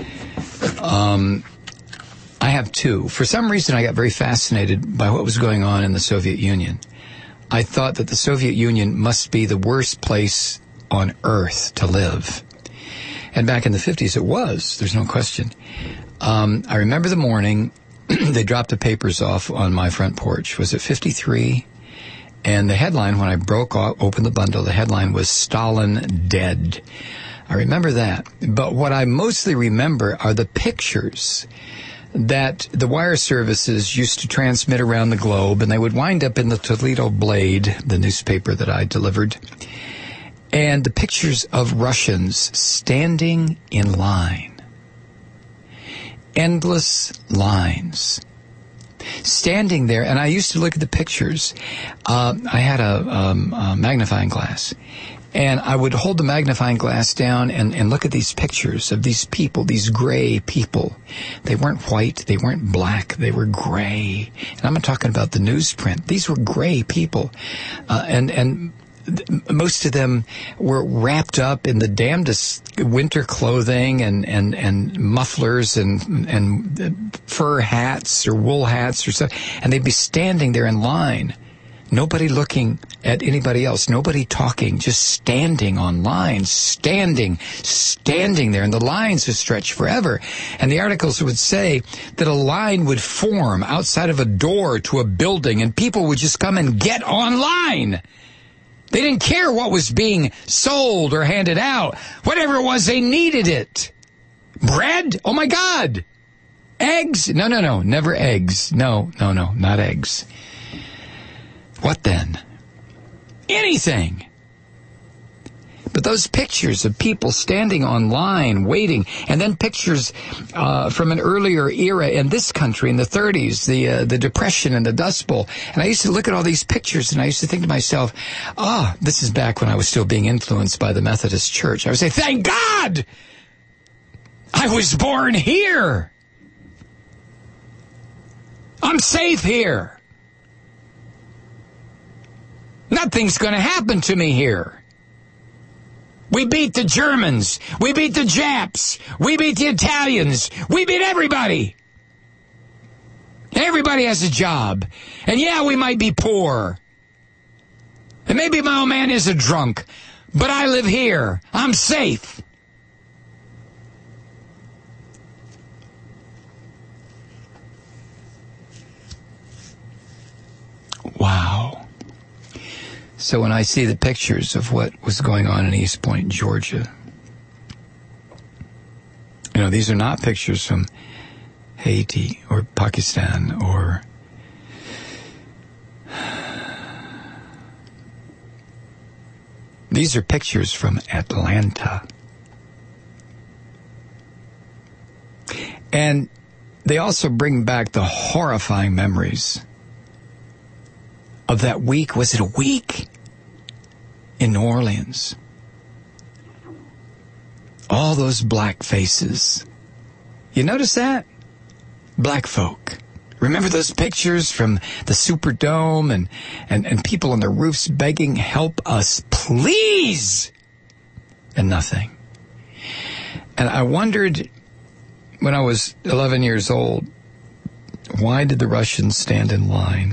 I have two. For some reason, I got very fascinated by what was going on in the Soviet Union. I thought that the Soviet Union must be the worst place on earth to live. And back in the 50s, it was. There's no question. I remember the morning they dropped the papers off on my front porch. Was it 53? And the headline, when I opened the bundle, the headline was Stalin Dead. I remember that. But what I mostly remember are the pictures that the wire services used to transmit around the globe, and they would wind up in the Toledo Blade, the newspaper that I delivered, and the pictures of Russians standing in line. Endless lines. Standing there, and I used to look at the pictures. I had a magnifying glass, and I would hold the magnifying glass down and look at these pictures of these people, these gray people. They weren't white, they weren't black, they were gray. And I'm not talking about the newsprint. These were gray people. And most of them were wrapped up in the damnedest winter clothing and mufflers and fur hats or wool hats or stuff. And they'd be standing there in line Nobody looking at anybody else. Nobody talking. Just standing on lines. Standing there. And the lines would stretch forever. And the articles would say that a line would form outside of a door to a building, and people would just come and get online. They didn't care what was being sold or handed out. Whatever it was, they needed it. Bread? Oh, my God. Eggs? No. Never eggs. No, not eggs. What then? Anything. But those pictures of people standing on line, waiting, and then pictures from an earlier era in this country, in the 30s, the Depression and the Dust Bowl. And I used to look at all these pictures, and I used to think to myself, this is back when I was still being influenced by the Methodist Church. I would say, thank God I was born here. I'm safe here. Nothing's going to happen to me here. We beat the Germans. We beat the Japs. We beat the Italians. We beat everybody. Everybody has a job. And yeah, we might be poor. And maybe my old man is a drunk. But I live here. I'm safe. Wow. So when I see the pictures of what was going on in East Point, Georgia, these are not pictures from Haiti or Pakistan or these are pictures from Atlanta. And they also bring back the horrifying memories of that week. Was it a week? In New Orleans. All those black faces. You notice that? Black folk. Remember those pictures from the Superdome and people on the roofs begging, help us, please! And nothing. And I wondered, when I was 11 years old, why did the Russians stand in line?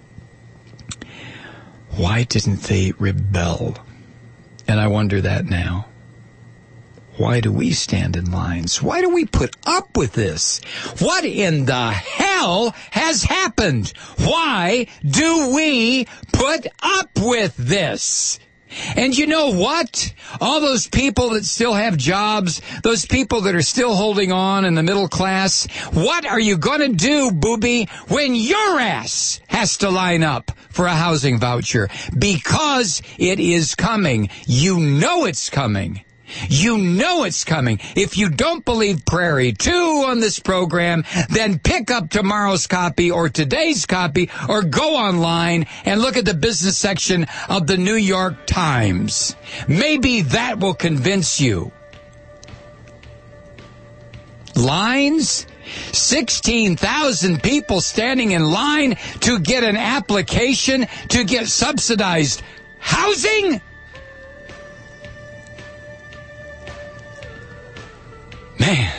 Why didn't they rebel? And I wonder that now. Why do we stand in lines? Why do we put up with this? What in the hell has happened? Why do we put up with this? And you know what? All those people that still have jobs, those people that are still holding on in the middle class, what are you going to do, booby, when your ass has to line up for a housing voucher? Because it is coming. You know it's coming. You know it's coming. If you don't believe Prairie 2 on this program, then pick up tomorrow's copy or today's copy or go online and look at the business section of the New York Times. Maybe that will convince you. Lines? 16,000 people standing in line to get an application to get subsidized housing? Man.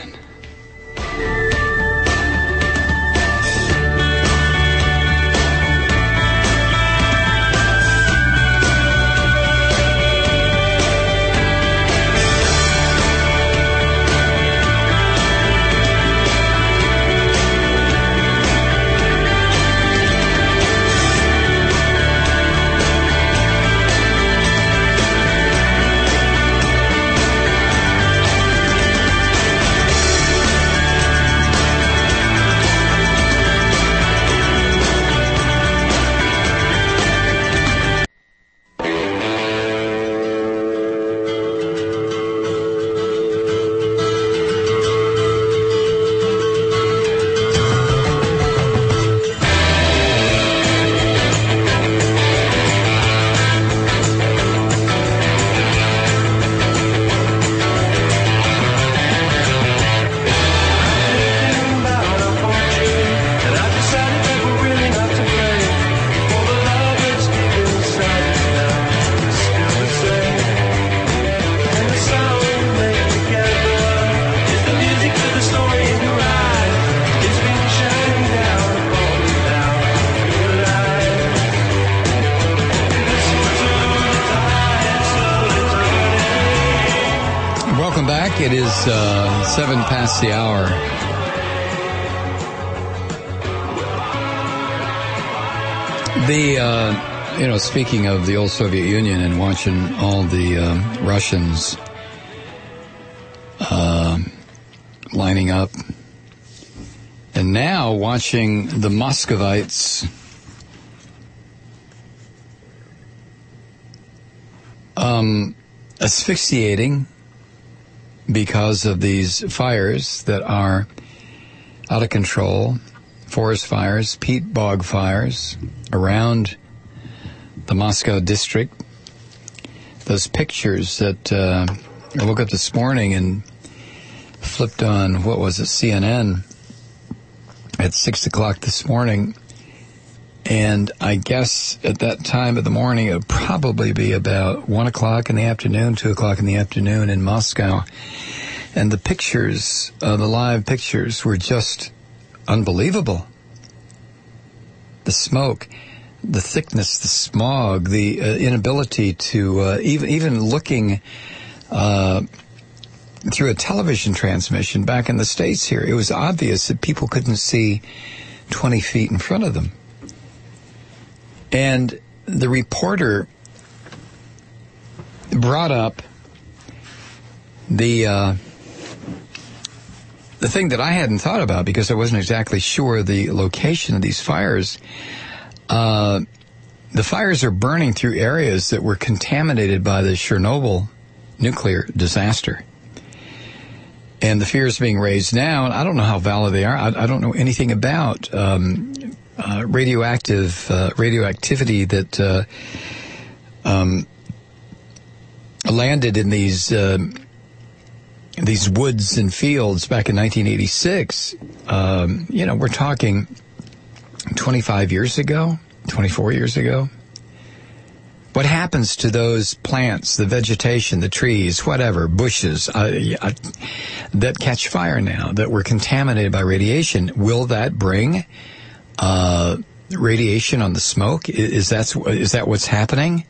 back. It is 7 past the hour. Speaking of the old Soviet Union and watching all the Russians lining up, and now watching the Muscovites asphyxiating because of these fires that are out of control, forest fires, peat bog fires around the Moscow district. Those pictures that I woke up this morning and flipped on, CNN at 6 o'clock this morning. And I guess at that time of the morning, it would probably be about 1 o'clock in the afternoon, 2 o'clock in the afternoon in Moscow. And the pictures, the live pictures, were just unbelievable. The smoke, the thickness, the smog, the inability to, even looking through a television transmission back in the States here, it was obvious that people couldn't see 20 feet in front of them. And the reporter brought up the thing that I hadn't thought about because I wasn't exactly sure the location of these fires. The fires are burning through areas that were contaminated by the Chernobyl nuclear disaster. And the fear is being raised now, and I don't know how valid they are. I don't know anything about radioactivity that landed in these woods and fields back in 1986. We're talking 25 years ago, 24 years ago. What happens to those plants, the vegetation, the trees, whatever, bushes that catch fire now, that were contaminated by radiation? Will that bring radiation on the smoke? Is that what's happening?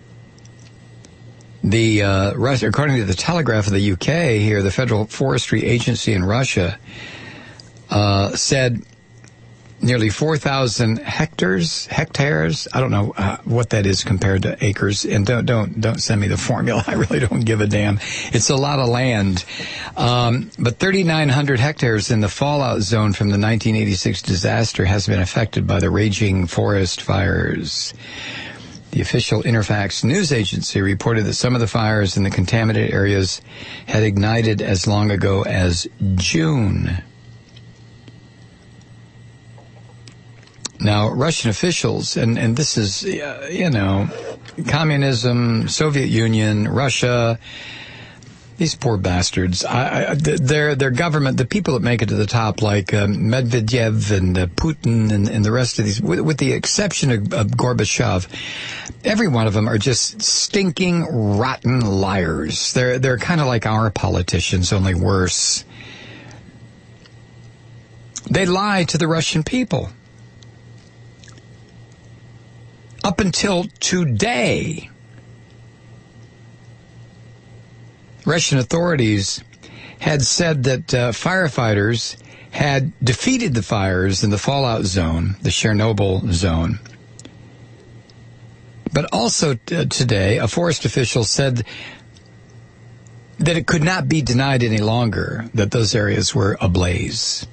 According to the Telegraph of the UK here, the Federal Forestry Agency in Russia said nearly 4,000 hectares. I don't know what that is compared to acres. And don't send me the formula. I really don't give a damn. It's a lot of land. But 3,900 hectares in the fallout zone from the 1986 disaster has been affected by the raging forest fires. The official Interfax news agency reported that some of the fires in the contaminated areas had ignited as long ago as June. Now, Russian officials, and this is, communism, Soviet Union, Russia, these poor bastards, their government, the people that make it to the top, like Medvedev and Putin and the rest of these, with the exception of Gorbachev, every one of them are just stinking, rotten liars. They're kind of like our politicians, only worse. They lie to the Russian people. Up until today, Russian authorities had said that firefighters had defeated the fires in the fallout zone, the Chernobyl zone. But also today, a forest official said that it could not be denied any longer that those areas were ablaze.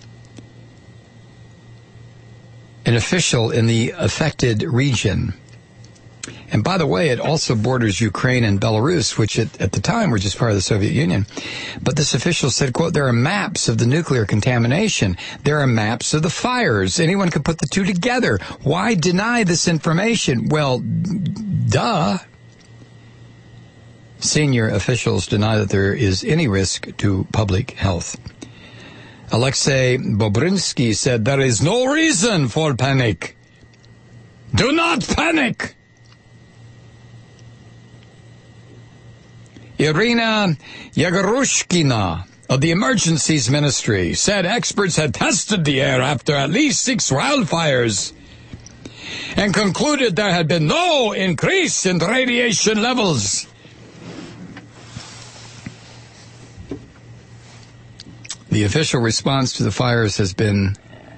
An official in the affected region. And by the way, it also borders Ukraine and Belarus, which at the time were just part of the Soviet Union. But this official said, quote, there are maps of the nuclear contamination. There are maps of the fires. Anyone could put the two together. Why deny this information? Well, duh. Senior officials deny that there is any risk to public health. Alexei Bobrinsky said, there is no reason for panic. Do not panic. Irina Yagorushkina of the Emergencies Ministry said experts had tested the air after at least 6 wildfires and concluded there had been no increase in radiation levels. The official response to the fires has been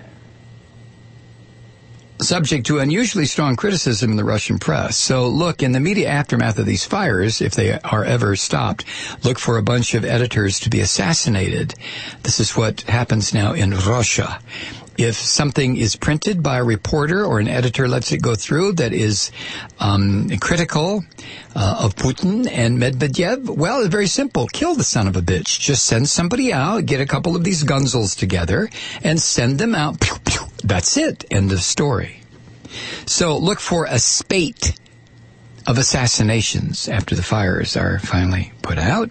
subject to unusually strong criticism in the Russian press. So look, in the media aftermath of these fires, if they are ever stopped, look for a bunch of editors to be assassinated. This is what happens now in Russia. If something is printed by a reporter or an editor lets it go through that is critical of Putin and Medvedev, well, it's very simple. Kill the son of a bitch. Just send somebody out, get a couple of these gunzels together, and send them out. Pew, pew. That's it. End of story. So look for a spate of assassinations after the fires are finally put out.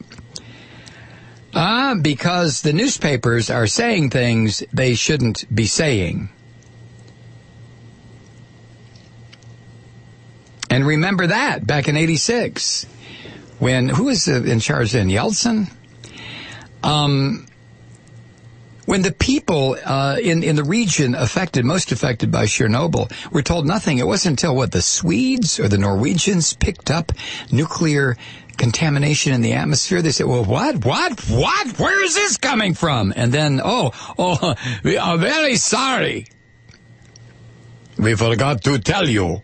Because the newspapers are saying things they shouldn't be saying. And remember that back in '86, when, who was in charge then? Yeltsin? When the people in the region most affected by Chernobyl were told nothing, it wasn't until, the Swedes or the Norwegians picked up nuclear contamination in the atmosphere. They said, well, what? Where is this coming from? And then, we are very sorry. We forgot to tell you.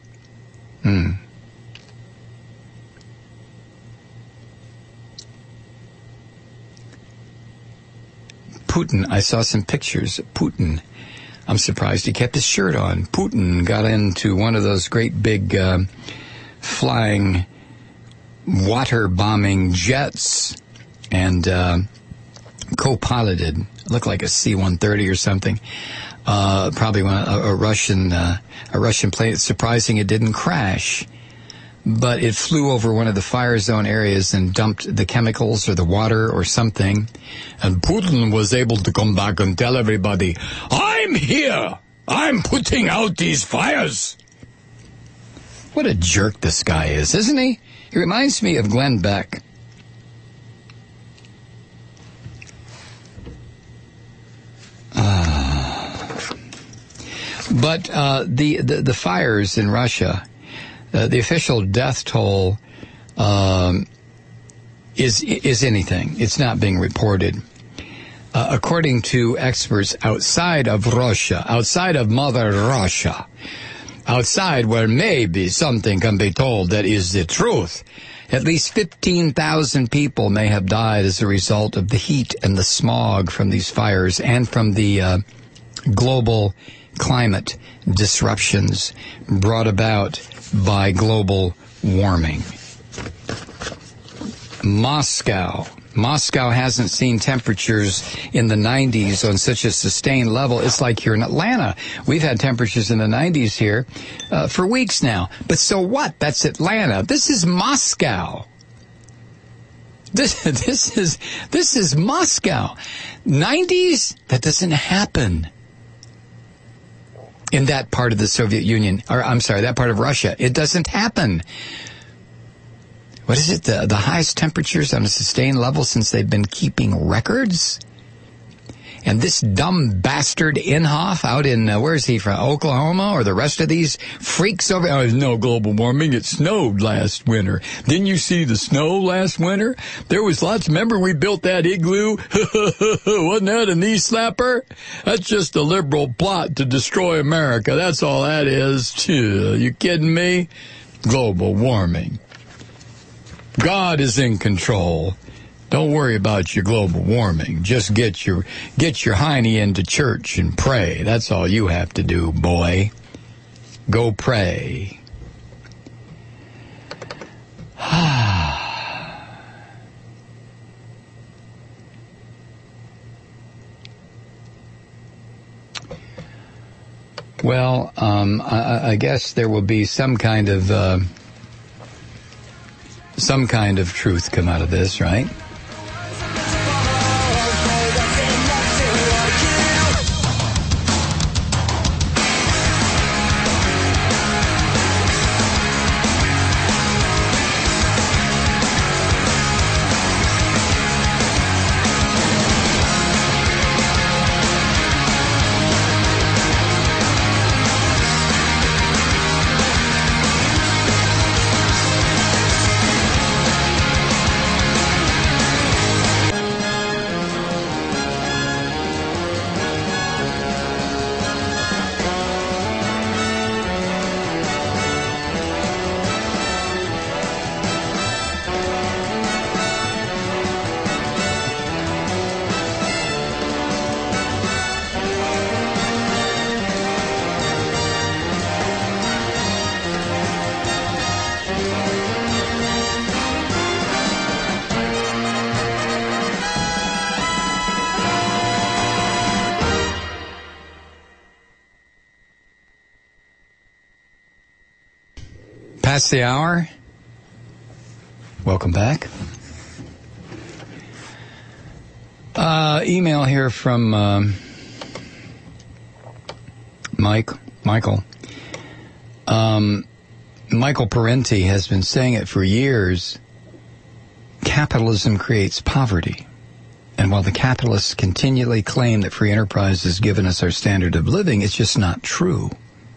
Putin, I saw some pictures of Putin. I'm surprised he kept his shirt on. Putin got into one of those great big flying water-bombing jets and co-piloted. Looked like a C-130 or something. Probably a Russian plane. It's surprising it didn't crash. But it flew over one of the fire zone areas and dumped the chemicals or the water or something. And Putin was able to come back and tell everybody, I'm here! I'm putting out these fires! What a jerk this guy is, isn't he? He reminds me of Glenn Beck. But the fires in Russia, the official death toll is anything. It's not being reported. According to experts outside of Russia, outside of Mother Russia, outside where maybe something can be told that is the truth, at least 15,000 people may have died as a result of the heat and the smog from these fires and from the global climate disruptions brought about by global warming. Moscow hasn't seen temperatures in the 90s on such a sustained level. It's like here in Atlanta. We've had temperatures in the 90s here for weeks now. But so what? That's Atlanta. This is Moscow. This is Moscow. 90s? That doesn't happen in that part of the Soviet Union. Or, I'm sorry, that part of Russia. It doesn't happen. What is it? The highest temperatures on a sustained level since they've been keeping records? And this dumb bastard Inhofe out in, where is he from, Oklahoma, or the rest of these freaks over, no global warming, it snowed last winter. Didn't you see the snow last winter? There was lots, remember we built that igloo? Wasn't that a knee slapper? That's just a liberal plot to destroy America, that's all that is. You kidding me? Global warming. God is in control. Don't worry about your global warming. Just get your hiney into church and pray. That's all you have to do, boy. Go pray. Well, I guess there will be some kind of truth come out of this, right? Past the hour. Welcome back. Email here from Michael. Michael Parenti has been saying it for years. Capitalism creates poverty. And while the capitalists continually claim that free enterprise has given us our standard of living, it's just not true.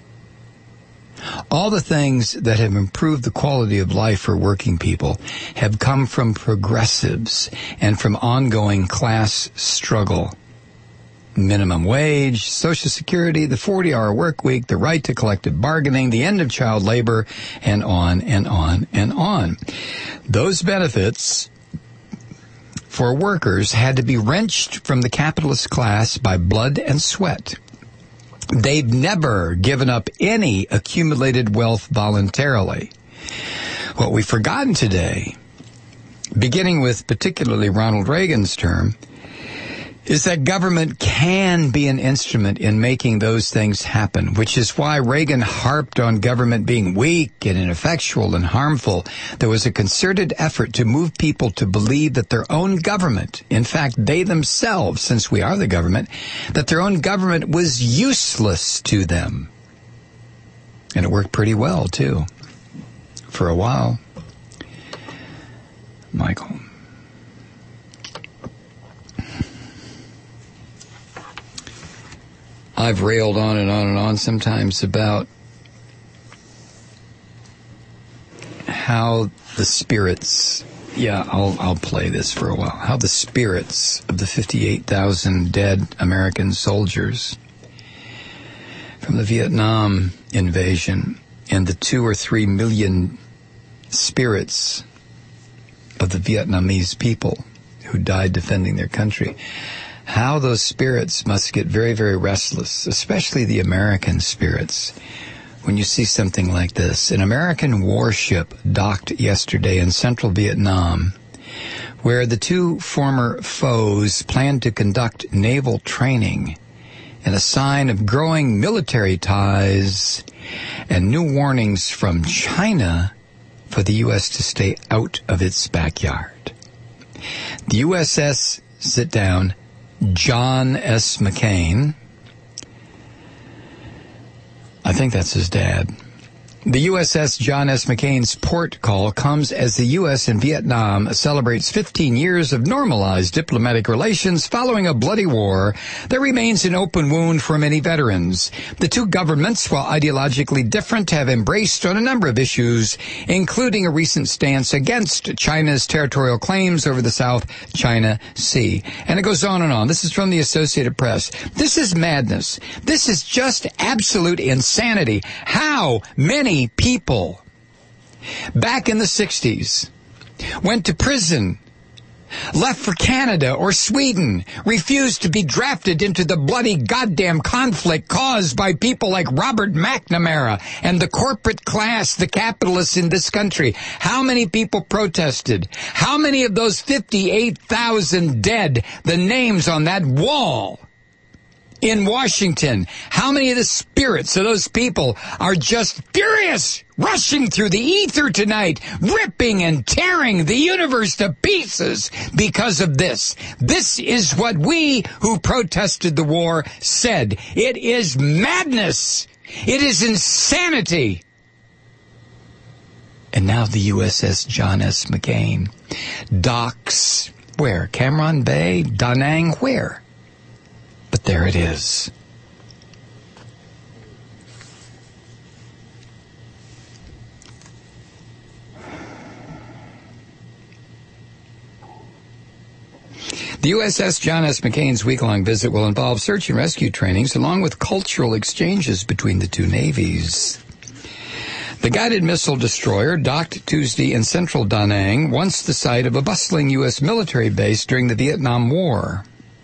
All the things that have improved the quality of life for working people have come from progressives and from ongoing class struggle. Minimum wage, Social Security, the 40-hour work week, the right to collective bargaining, the end of child labor, and on and on and on. Those benefits for workers had to be wrenched from the capitalist class by blood and sweat. They've never given up any accumulated wealth voluntarily. What we've forgotten today, beginning with particularly Ronald Reagan's term, is that government can be an instrument in making those things happen, which is why Reagan harped on government being weak and ineffectual and harmful. There was a concerted effort to move people to believe that their own government, in fact, they themselves, since we are the government, that their own government was useless to them. And it worked pretty well, too, for a while. Michael. I've railed on and on and on sometimes about how the spirits, I'll play this for a while, how the spirits of the 58,000 dead American soldiers from the Vietnam invasion and the 2 or 3 million spirits of the Vietnamese people who died defending their country, how those spirits must get very, very restless, especially the American spirits, when you see something like this. An American warship docked yesterday in central Vietnam, where the two former foes planned to conduct naval training in a sign of growing military ties and new warnings from China for the U.S. to stay out of its backyard. The USS, sit down, John S. McCain, I think that's his dad. The USS John S. McCain's port call comes as the U.S. and Vietnam celebrates 15 years of normalized diplomatic relations following a bloody war that remains an open wound for many veterans. The two governments, while ideologically different, have embraced on a number of issues, including a recent stance against China's territorial claims over the South China Sea. And it goes on and on. This is from the Associated Press. This is madness. This is just absolute insanity. How many people back in the 60s went to prison, left for Canada or Sweden, refused to be drafted into the bloody goddamn conflict caused by people like Robert McNamara and the corporate class, the capitalists in this country? How many people protested? How many of those 58,000 dead, the names on that wall in Washington, how many of the spirits of those people are just furious, rushing through the ether tonight, ripping and tearing the universe to pieces because of this? This is what we who protested the war said. It is madness. It is insanity. And now the USS John S. McCain docks where? Cameron Bay? Da Nang? Where? But there it is. The USS John S. McCain's week-long visit will involve search and rescue trainings along with cultural exchanges between the two navies. The guided missile destroyer docked Tuesday in central Da Nang, once the site of a bustling U.S. military base during the Vietnam War.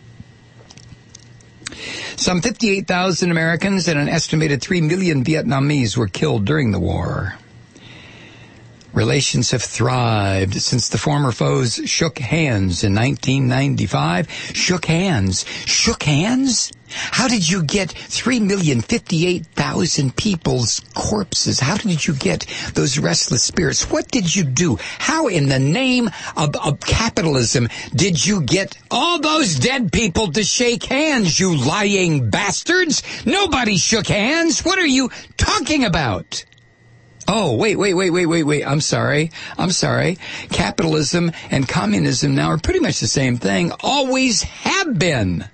Some 58,000 Americans and an estimated 3 million Vietnamese were killed during the war. Relations have thrived since the former foes shook hands in 1995. Shook hands? Shook hands? How did you get 3,058,000 people's corpses? How did you get those restless spirits? What did you do? How in the name of capitalism did you get all those dead people to shake hands, you lying bastards? Nobody shook hands. What are you talking about? Oh, wait. I'm sorry. Capitalism and communism now are pretty much the same thing. Always have been.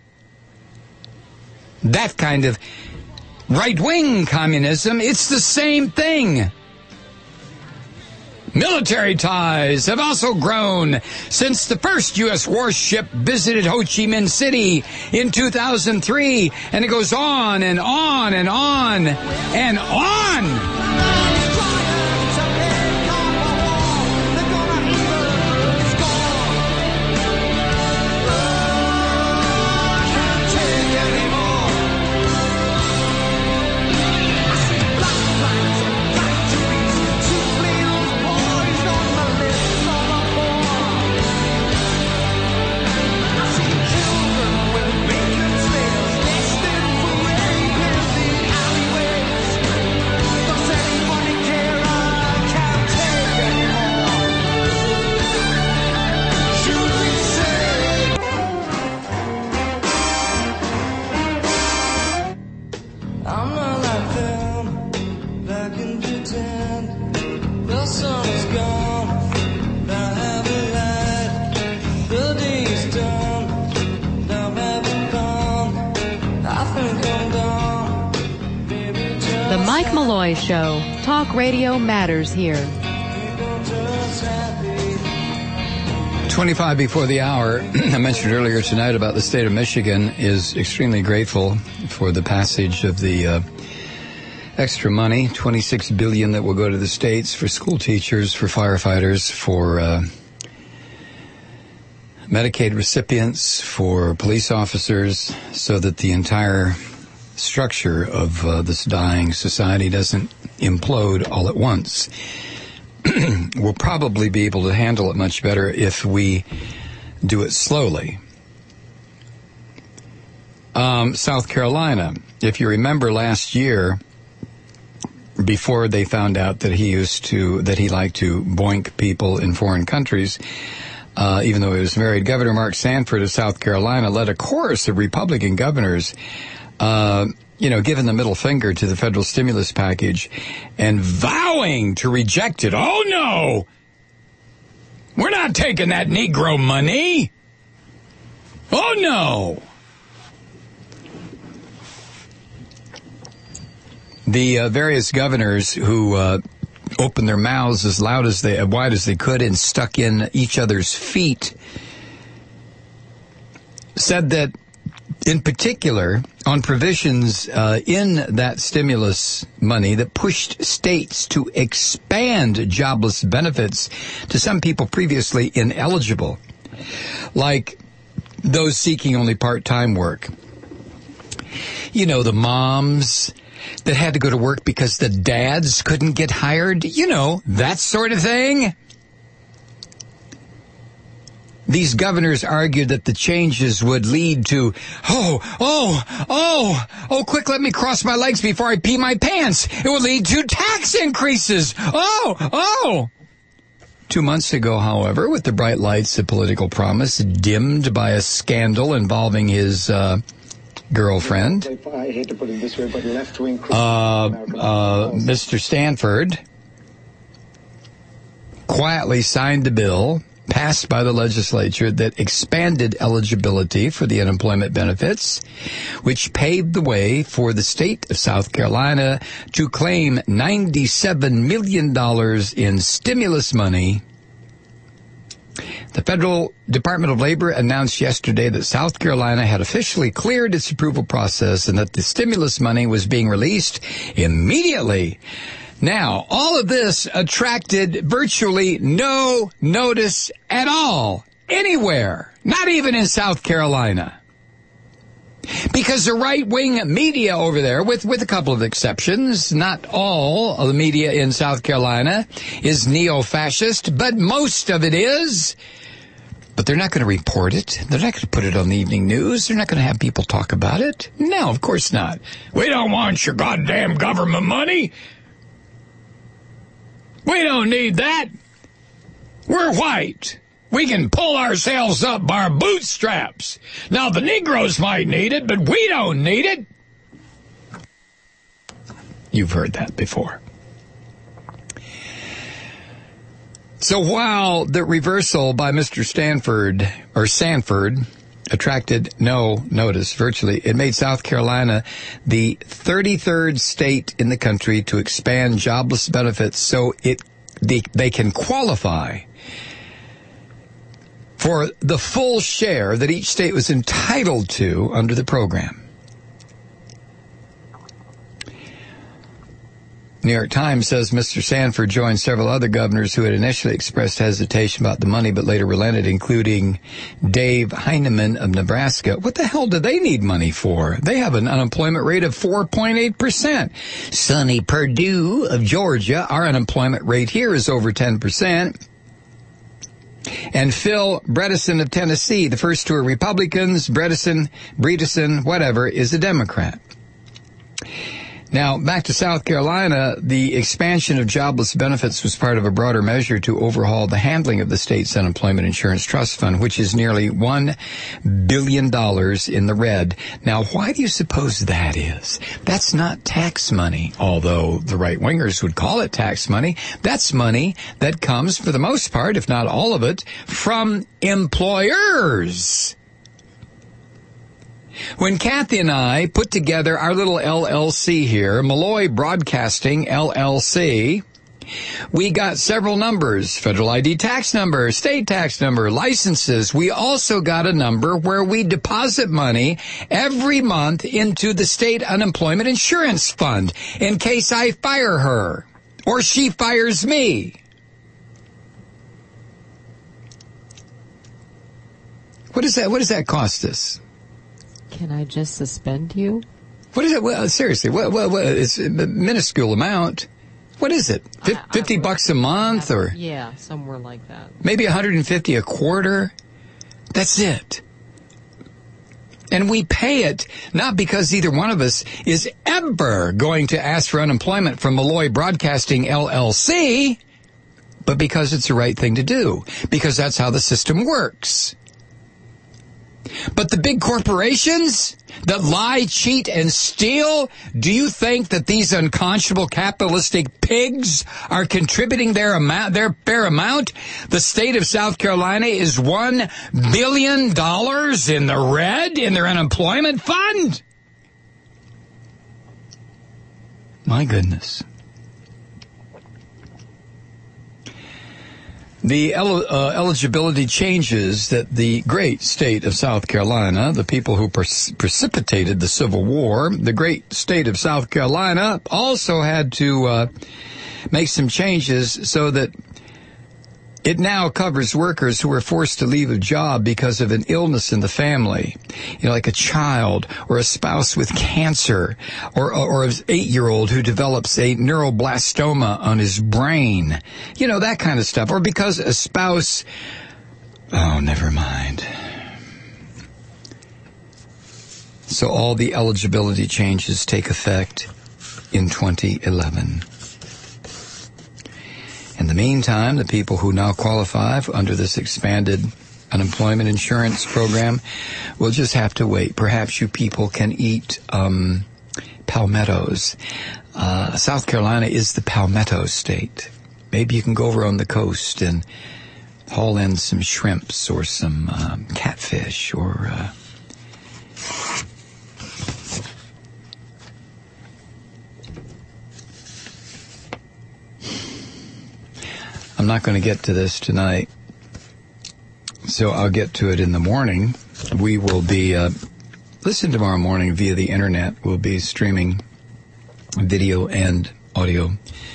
That kind of right-wing communism, it's the same thing. Military ties have also grown since the first U.S. warship visited Ho Chi Minh City in 2003, and it goes on and on and on and on. Mike Malloy Show. Talk radio matters here. 25 before the hour. I mentioned earlier tonight about the state of Michigan is extremely grateful for the passage of the extra money, $26 billion that will go to the states for school teachers, for firefighters, for Medicaid recipients, for police officers, so that the entire structure of this dying society doesn't implode all at once. We'll probably be able to handle it much better if we do it slowly. South Carolina, if you remember last year, before they found out that he liked to boink people in foreign countries, even though he was married, Governor Mark Sanford of South Carolina led a chorus of Republican governors giving the middle finger to the federal stimulus package and vowing to reject it. Oh, no! We're not taking that Negro money! Oh, no! The various governors who opened their mouths as wide as they could and stuck in each other's feet said that, in particular, on provisions in that stimulus money that pushed states to expand jobless benefits to some people previously ineligible, like those seeking only part-time work. You know, the moms that had to go to work because the dads couldn't get hired. You know, that sort of thing. These governors argued that the changes would lead to, quick, let me cross my legs before I pee my pants. It would lead to tax increases. 2 months ago, however, with the bright lights of political promise dimmed by a scandal involving his girlfriend, I hate to put it this way, but left-wing Mr. Stanford quietly signed the bill passed by the legislature that expanded eligibility for the unemployment benefits, which paved the way for the state of South Carolina to claim $97 million in stimulus money. The Federal Department of Labor announced yesterday that South Carolina had officially cleared its approval process and that the stimulus money was being released immediately. Now, all of this attracted virtually no notice at all, anywhere, not even in South Carolina. Because the right-wing media over there, with a couple of exceptions, not all of the media in South Carolina is neo-fascist, but most of it is. But they're not going to report it. They're not going to put it on the evening news. They're not going to have people talk about it. No, of course not. We don't want your goddamn government money. We don't need that. We're white. We can pull ourselves up by our bootstraps. Now, the Negroes might need it, but we don't need it. You've heard that before. So while the reversal by Mr. Sanford attracted no notice, virtually, it made South Carolina the 33rd state in the country to expand jobless benefits so they can qualify for the full share that each state was entitled to under the program. New York Times says Mr. Sanford joined several other governors who had initially expressed hesitation about the money but later relented, including Dave Heinemann of Nebraska. What the hell do they need money for? They have an unemployment rate of 4.8%. Sonny Perdue of Georgia, our unemployment rate here is over 10%. And Phil Bredesen of Tennessee, the first two are Republicans, Bredesen, whatever, is a Democrat. Now, back to South Carolina, the expansion of jobless benefits was part of a broader measure to overhaul the handling of the state's unemployment insurance trust fund, which is nearly $1 billion in the red. Now, why do you suppose that is? That's not tax money, although the right-wingers would call it tax money. That's money that comes, for the most part, if not all of it, from employers. When Kathy and I put together our little LLC here, Malloy Broadcasting LLC, we got several numbers: federal ID tax number, state tax number, licenses. We also got a number where we deposit money every month into the state unemployment insurance fund in case I fire her or she fires me. What does that cost us? Can I just suspend you? What is it? Well, seriously, what, it's a minuscule amount. What is it? $50 a month, or? Yeah, somewhere like that. Maybe $150 a quarter. That's it. And we pay it not because either one of us is ever going to ask for unemployment from Malloy Broadcasting LLC, but because it's the right thing to do, because that's how the system works. But the big corporations that lie, cheat, and steal, do you think that these unconscionable capitalistic pigs are contributing their fair amount? The state of South Carolina is $1 billion in the red in their unemployment fund? My goodness. The eligibility changes that the great state of South Carolina, the people who precipitated the Civil War, the great state of South Carolina also had to make some changes so that it now covers workers who are forced to leave a job because of an illness in the family, like a child or a spouse with cancer or an 8-year-old who develops a neuroblastoma on his brain, that kind of stuff, or because a spouse, never mind. So all the eligibility changes take effect in 2011. In the meantime, the people who now qualify under this expanded unemployment insurance program will just have to wait. Perhaps you people can eat palmettos. South Carolina is the palmetto state. Maybe you can go over on the coast and haul in some shrimps or some catfish or... I'm not going to get to this tonight, so I'll get to it in the morning. We will be, listen tomorrow morning via the internet. We'll be streaming video and audio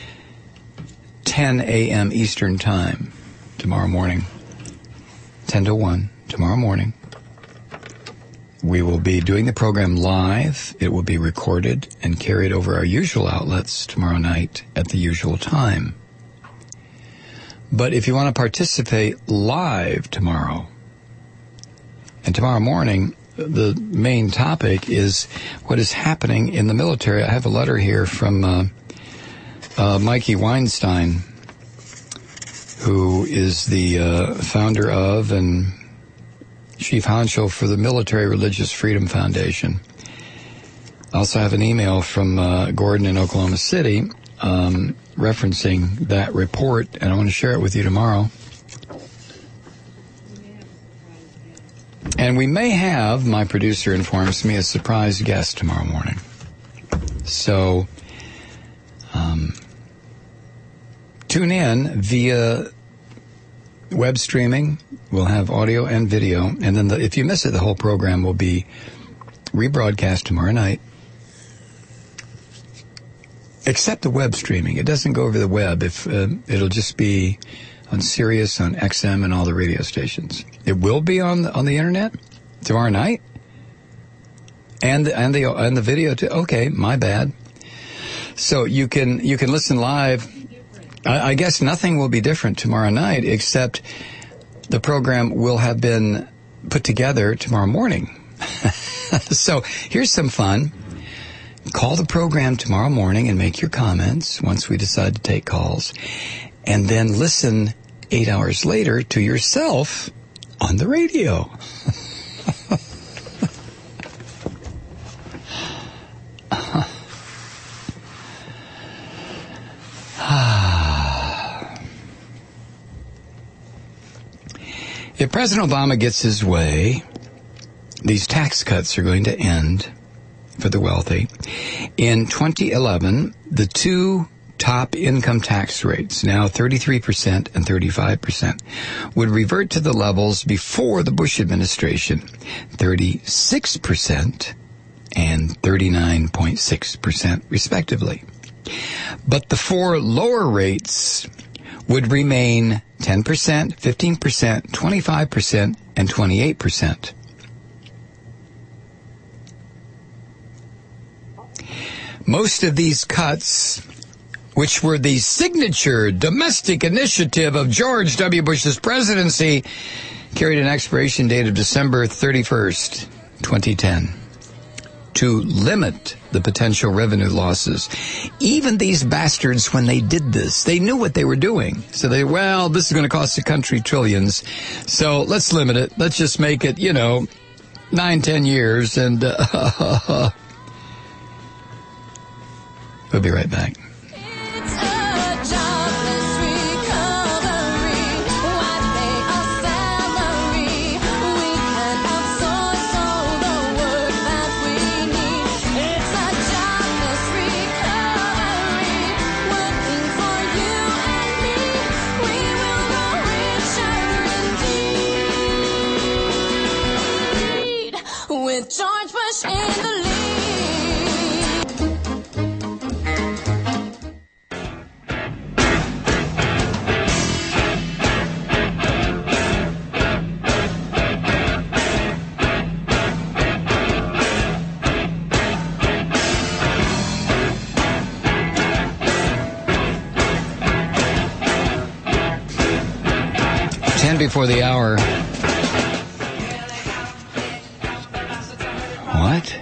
10 a.m. Eastern Time tomorrow morning, 10 to 1 tomorrow morning. We will be doing the program live. It will be recorded and carried over our usual outlets tomorrow night at the usual time. But if you want to participate live tomorrow, and tomorrow morning, the main topic is what is happening in the military. I have a letter here from Mikey Weinstein, who is the founder of and chief honcho for the Military Religious Freedom Foundation. I also have an email from Gordon in Oklahoma City referencing that report, and I want to share it with you tomorrow. And we may have, my producer informs me, a surprise guest tomorrow morning. So tune in via web streaming. We'll have audio and video. And then if you miss it, the whole program will be rebroadcast tomorrow night. Except the web streaming. It doesn't go over the web. It'll just be on Sirius, on XM, and all the radio stations. It will be on the internet tomorrow night, and the video too. Okay, my bad. So you can listen live. I guess nothing will be different tomorrow night, except the program will have been put together tomorrow morning. So here's some fun. Call the program tomorrow morning and make your comments once we decide to take calls. And then listen 8 hours later to yourself on the radio. If President Obama gets his way, these tax cuts are going to end for the wealthy. In 2011, the two top income tax rates, now 33% and 35%, would revert to the levels before the Bush administration, 36% and 39.6% respectively. But the four lower rates would remain 10%, 15%, 25%, and 28%. Most of these cuts, which were the signature domestic initiative of George W. Bush's presidency, carried an expiration date of December 31st, 2010, to limit the potential revenue losses. Even these bastards, when they did this, they knew what they were doing. So this is going to cost the country trillions, so let's limit it. Let's just make it, 9-10 years, and we'll be right back. With George Bush in the lead. 10 before the hour. What?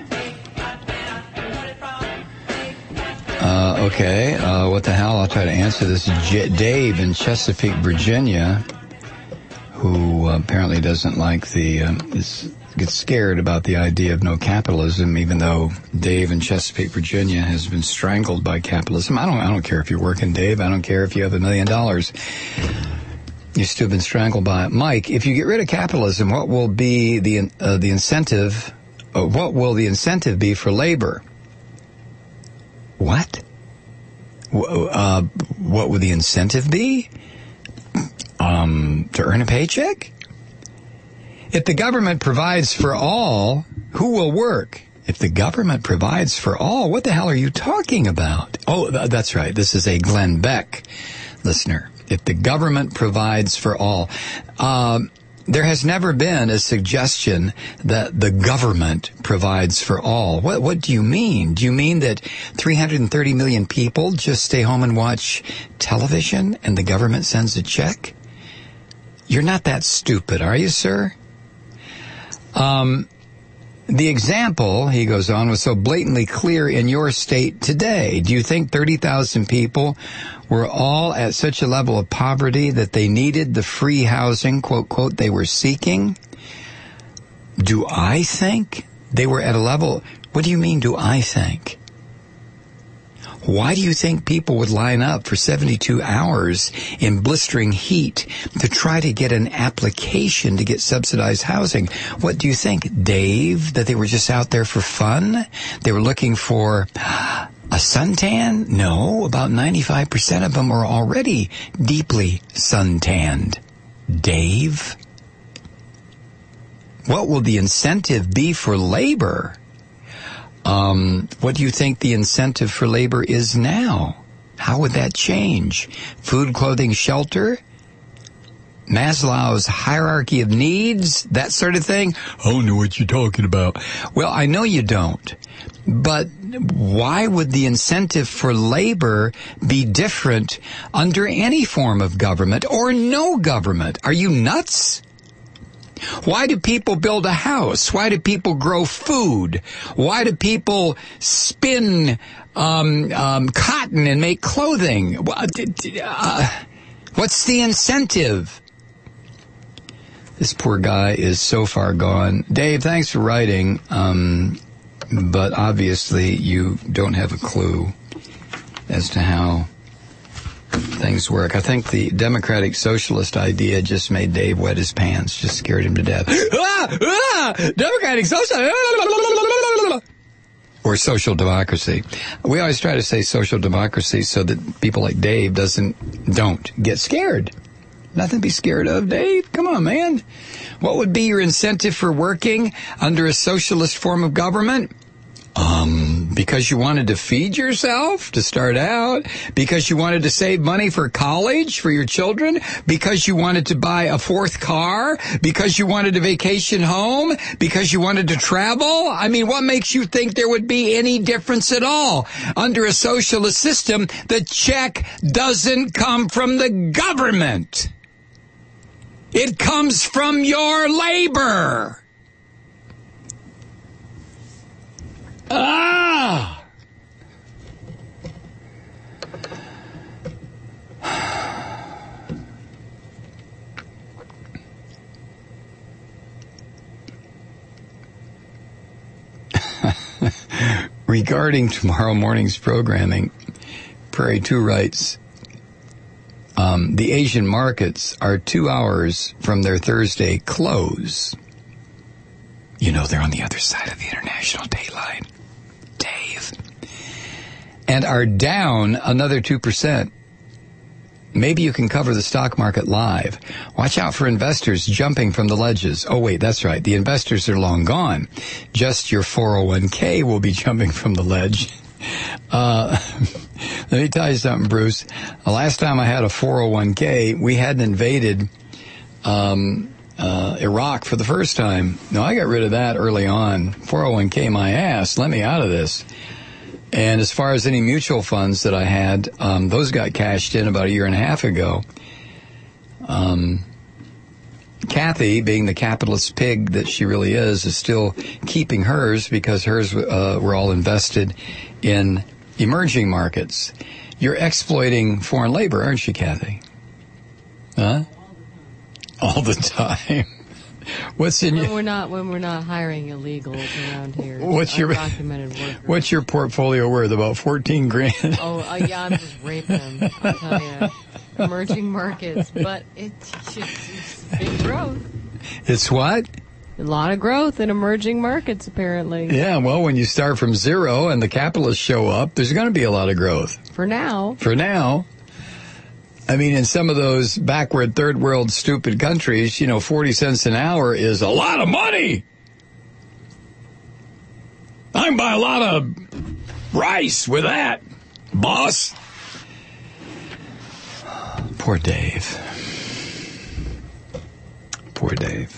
Okay, what the hell? I'll try to answer this. Dave in Chesapeake, Virginia, who apparently doesn't like gets scared about the idea of no capitalism, even though Dave in Chesapeake, Virginia has been strangled by capitalism. I don't care if you're working, Dave. I don't care if you have $1 million. You've still been strangled by it. Mike, if you get rid of capitalism, what will be the incentive? What will the incentive be for labor? What? What would the incentive be? To earn a paycheck? If the government provides for all, who will work? If the government provides for all, what the hell are you talking about? Oh, that's right. This is a Glenn Beck listener. If the government provides for all. There has never been a suggestion that the government provides for all. What do you mean? Do you mean that 330 million people just stay home and watch television and the government sends a check? You're not that stupid, are you, sir? The example, he goes on, was so blatantly clear in your state today. Do you think 30,000 people were all at such a level of poverty that they needed the free housing, quote, quote, they were seeking? Do I think they were at a level? What do you mean, do I think? Why do you think people would line up for 72 hours in blistering heat to try to get an application to get subsidized housing? What do you think, Dave, that they were just out there for fun? They were looking for a suntan? No, about 95% of them are already deeply suntanned. Dave? What will the incentive be for labor? What do you think the incentive for labor is now? How would that change? Food, clothing, shelter? Maslow's hierarchy of needs? That sort of thing? I don't know what you're talking about. Well, I know you don't. But why would the incentive for labor be different under any form of government or no government? Are you nuts? Why do people build a house? Why do people grow food? Why do people spin cotton and make clothing? What's the incentive? This poor guy is so far gone. Dave, thanks for writing, but obviously you don't have a clue as to how things work. I think the democratic socialist idea just made Dave wet his pants, just scared him to death. Democratic socialist! Or social democracy. We always try to say social democracy so that people like Dave don't get scared. Nothing to be scared of, Dave. Come on, man. What would be your incentive for working under a socialist form of government? Because you wanted to feed yourself to start out, because you wanted to save money for college for your children, because you wanted to buy a fourth car, because you wanted to vacation home, because you wanted to travel. I mean, what makes you think there would be any difference at all? Under a socialist system, the check doesn't come from the government. It comes from your labor. Ah! Regarding tomorrow morning's programming, Prairie 2 writes, the Asian markets are 2 hours from their Thursday close. You know, they're on the other side of the international daylight, Dave. And are down another 2%. Maybe you can cover the stock market live. Watch out for investors jumping from the ledges. Oh, wait, that's right. The investors are long gone. Just your 401k will be jumping from the ledge. Let me tell you something, Bruce. The last time I had a 401k, we hadn't invaded Iraq for the first time. No, I got rid of that early on. 401k my ass. Let me out of this. And as far as any mutual funds that I had, those got cashed in about a year and a half ago. Kathy, being the capitalist pig that she really is still keeping hers because hers were all invested in emerging markets. You're exploiting foreign labor, aren't you, Kathy? Huh? All the time. What's in when we're not hiring illegals around here? What's your documented workers? What's your portfolio worth? About $14,000. Oh yeah, I'm just raping them. I tell you, emerging markets, but it's big growth. It's what? A lot of growth in emerging markets, apparently. Yeah, well, when you start from zero and the capitalists show up, there's going to be a lot of growth. For now. I mean, in some of those backward third world stupid countries, 40 cents an hour is a lot of money. I can buy a lot of rice with that, boss. Poor Dave. Poor for, Dave?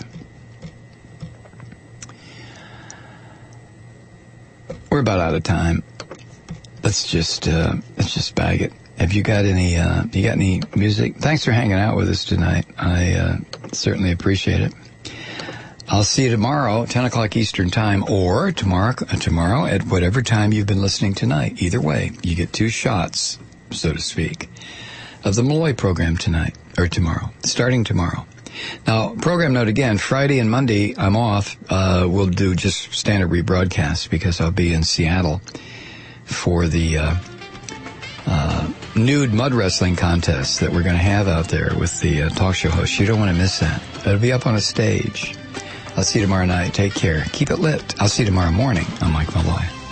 We're about out of time. Let's just bag it. Have you got any music? Thanks for hanging out with us tonight. I certainly appreciate it. I'll see you tomorrow, 10 o'clock Eastern Time, or tomorrow at whatever time you've been listening tonight. Either way, you get 2 shots, so to speak, of the Malloy program tonight, or tomorrow, starting tomorrow. Now, program note again, Friday and Monday, I'm off. We'll do just standard rebroadcasts because I'll be in Seattle for the nude mud wrestling contest that we're going to have out there with the talk show host. You don't want to miss that. It'll be up on a stage. I'll see you tomorrow night. Take care. Keep it lit. I'll see you tomorrow morning. I'm Mike Malloy.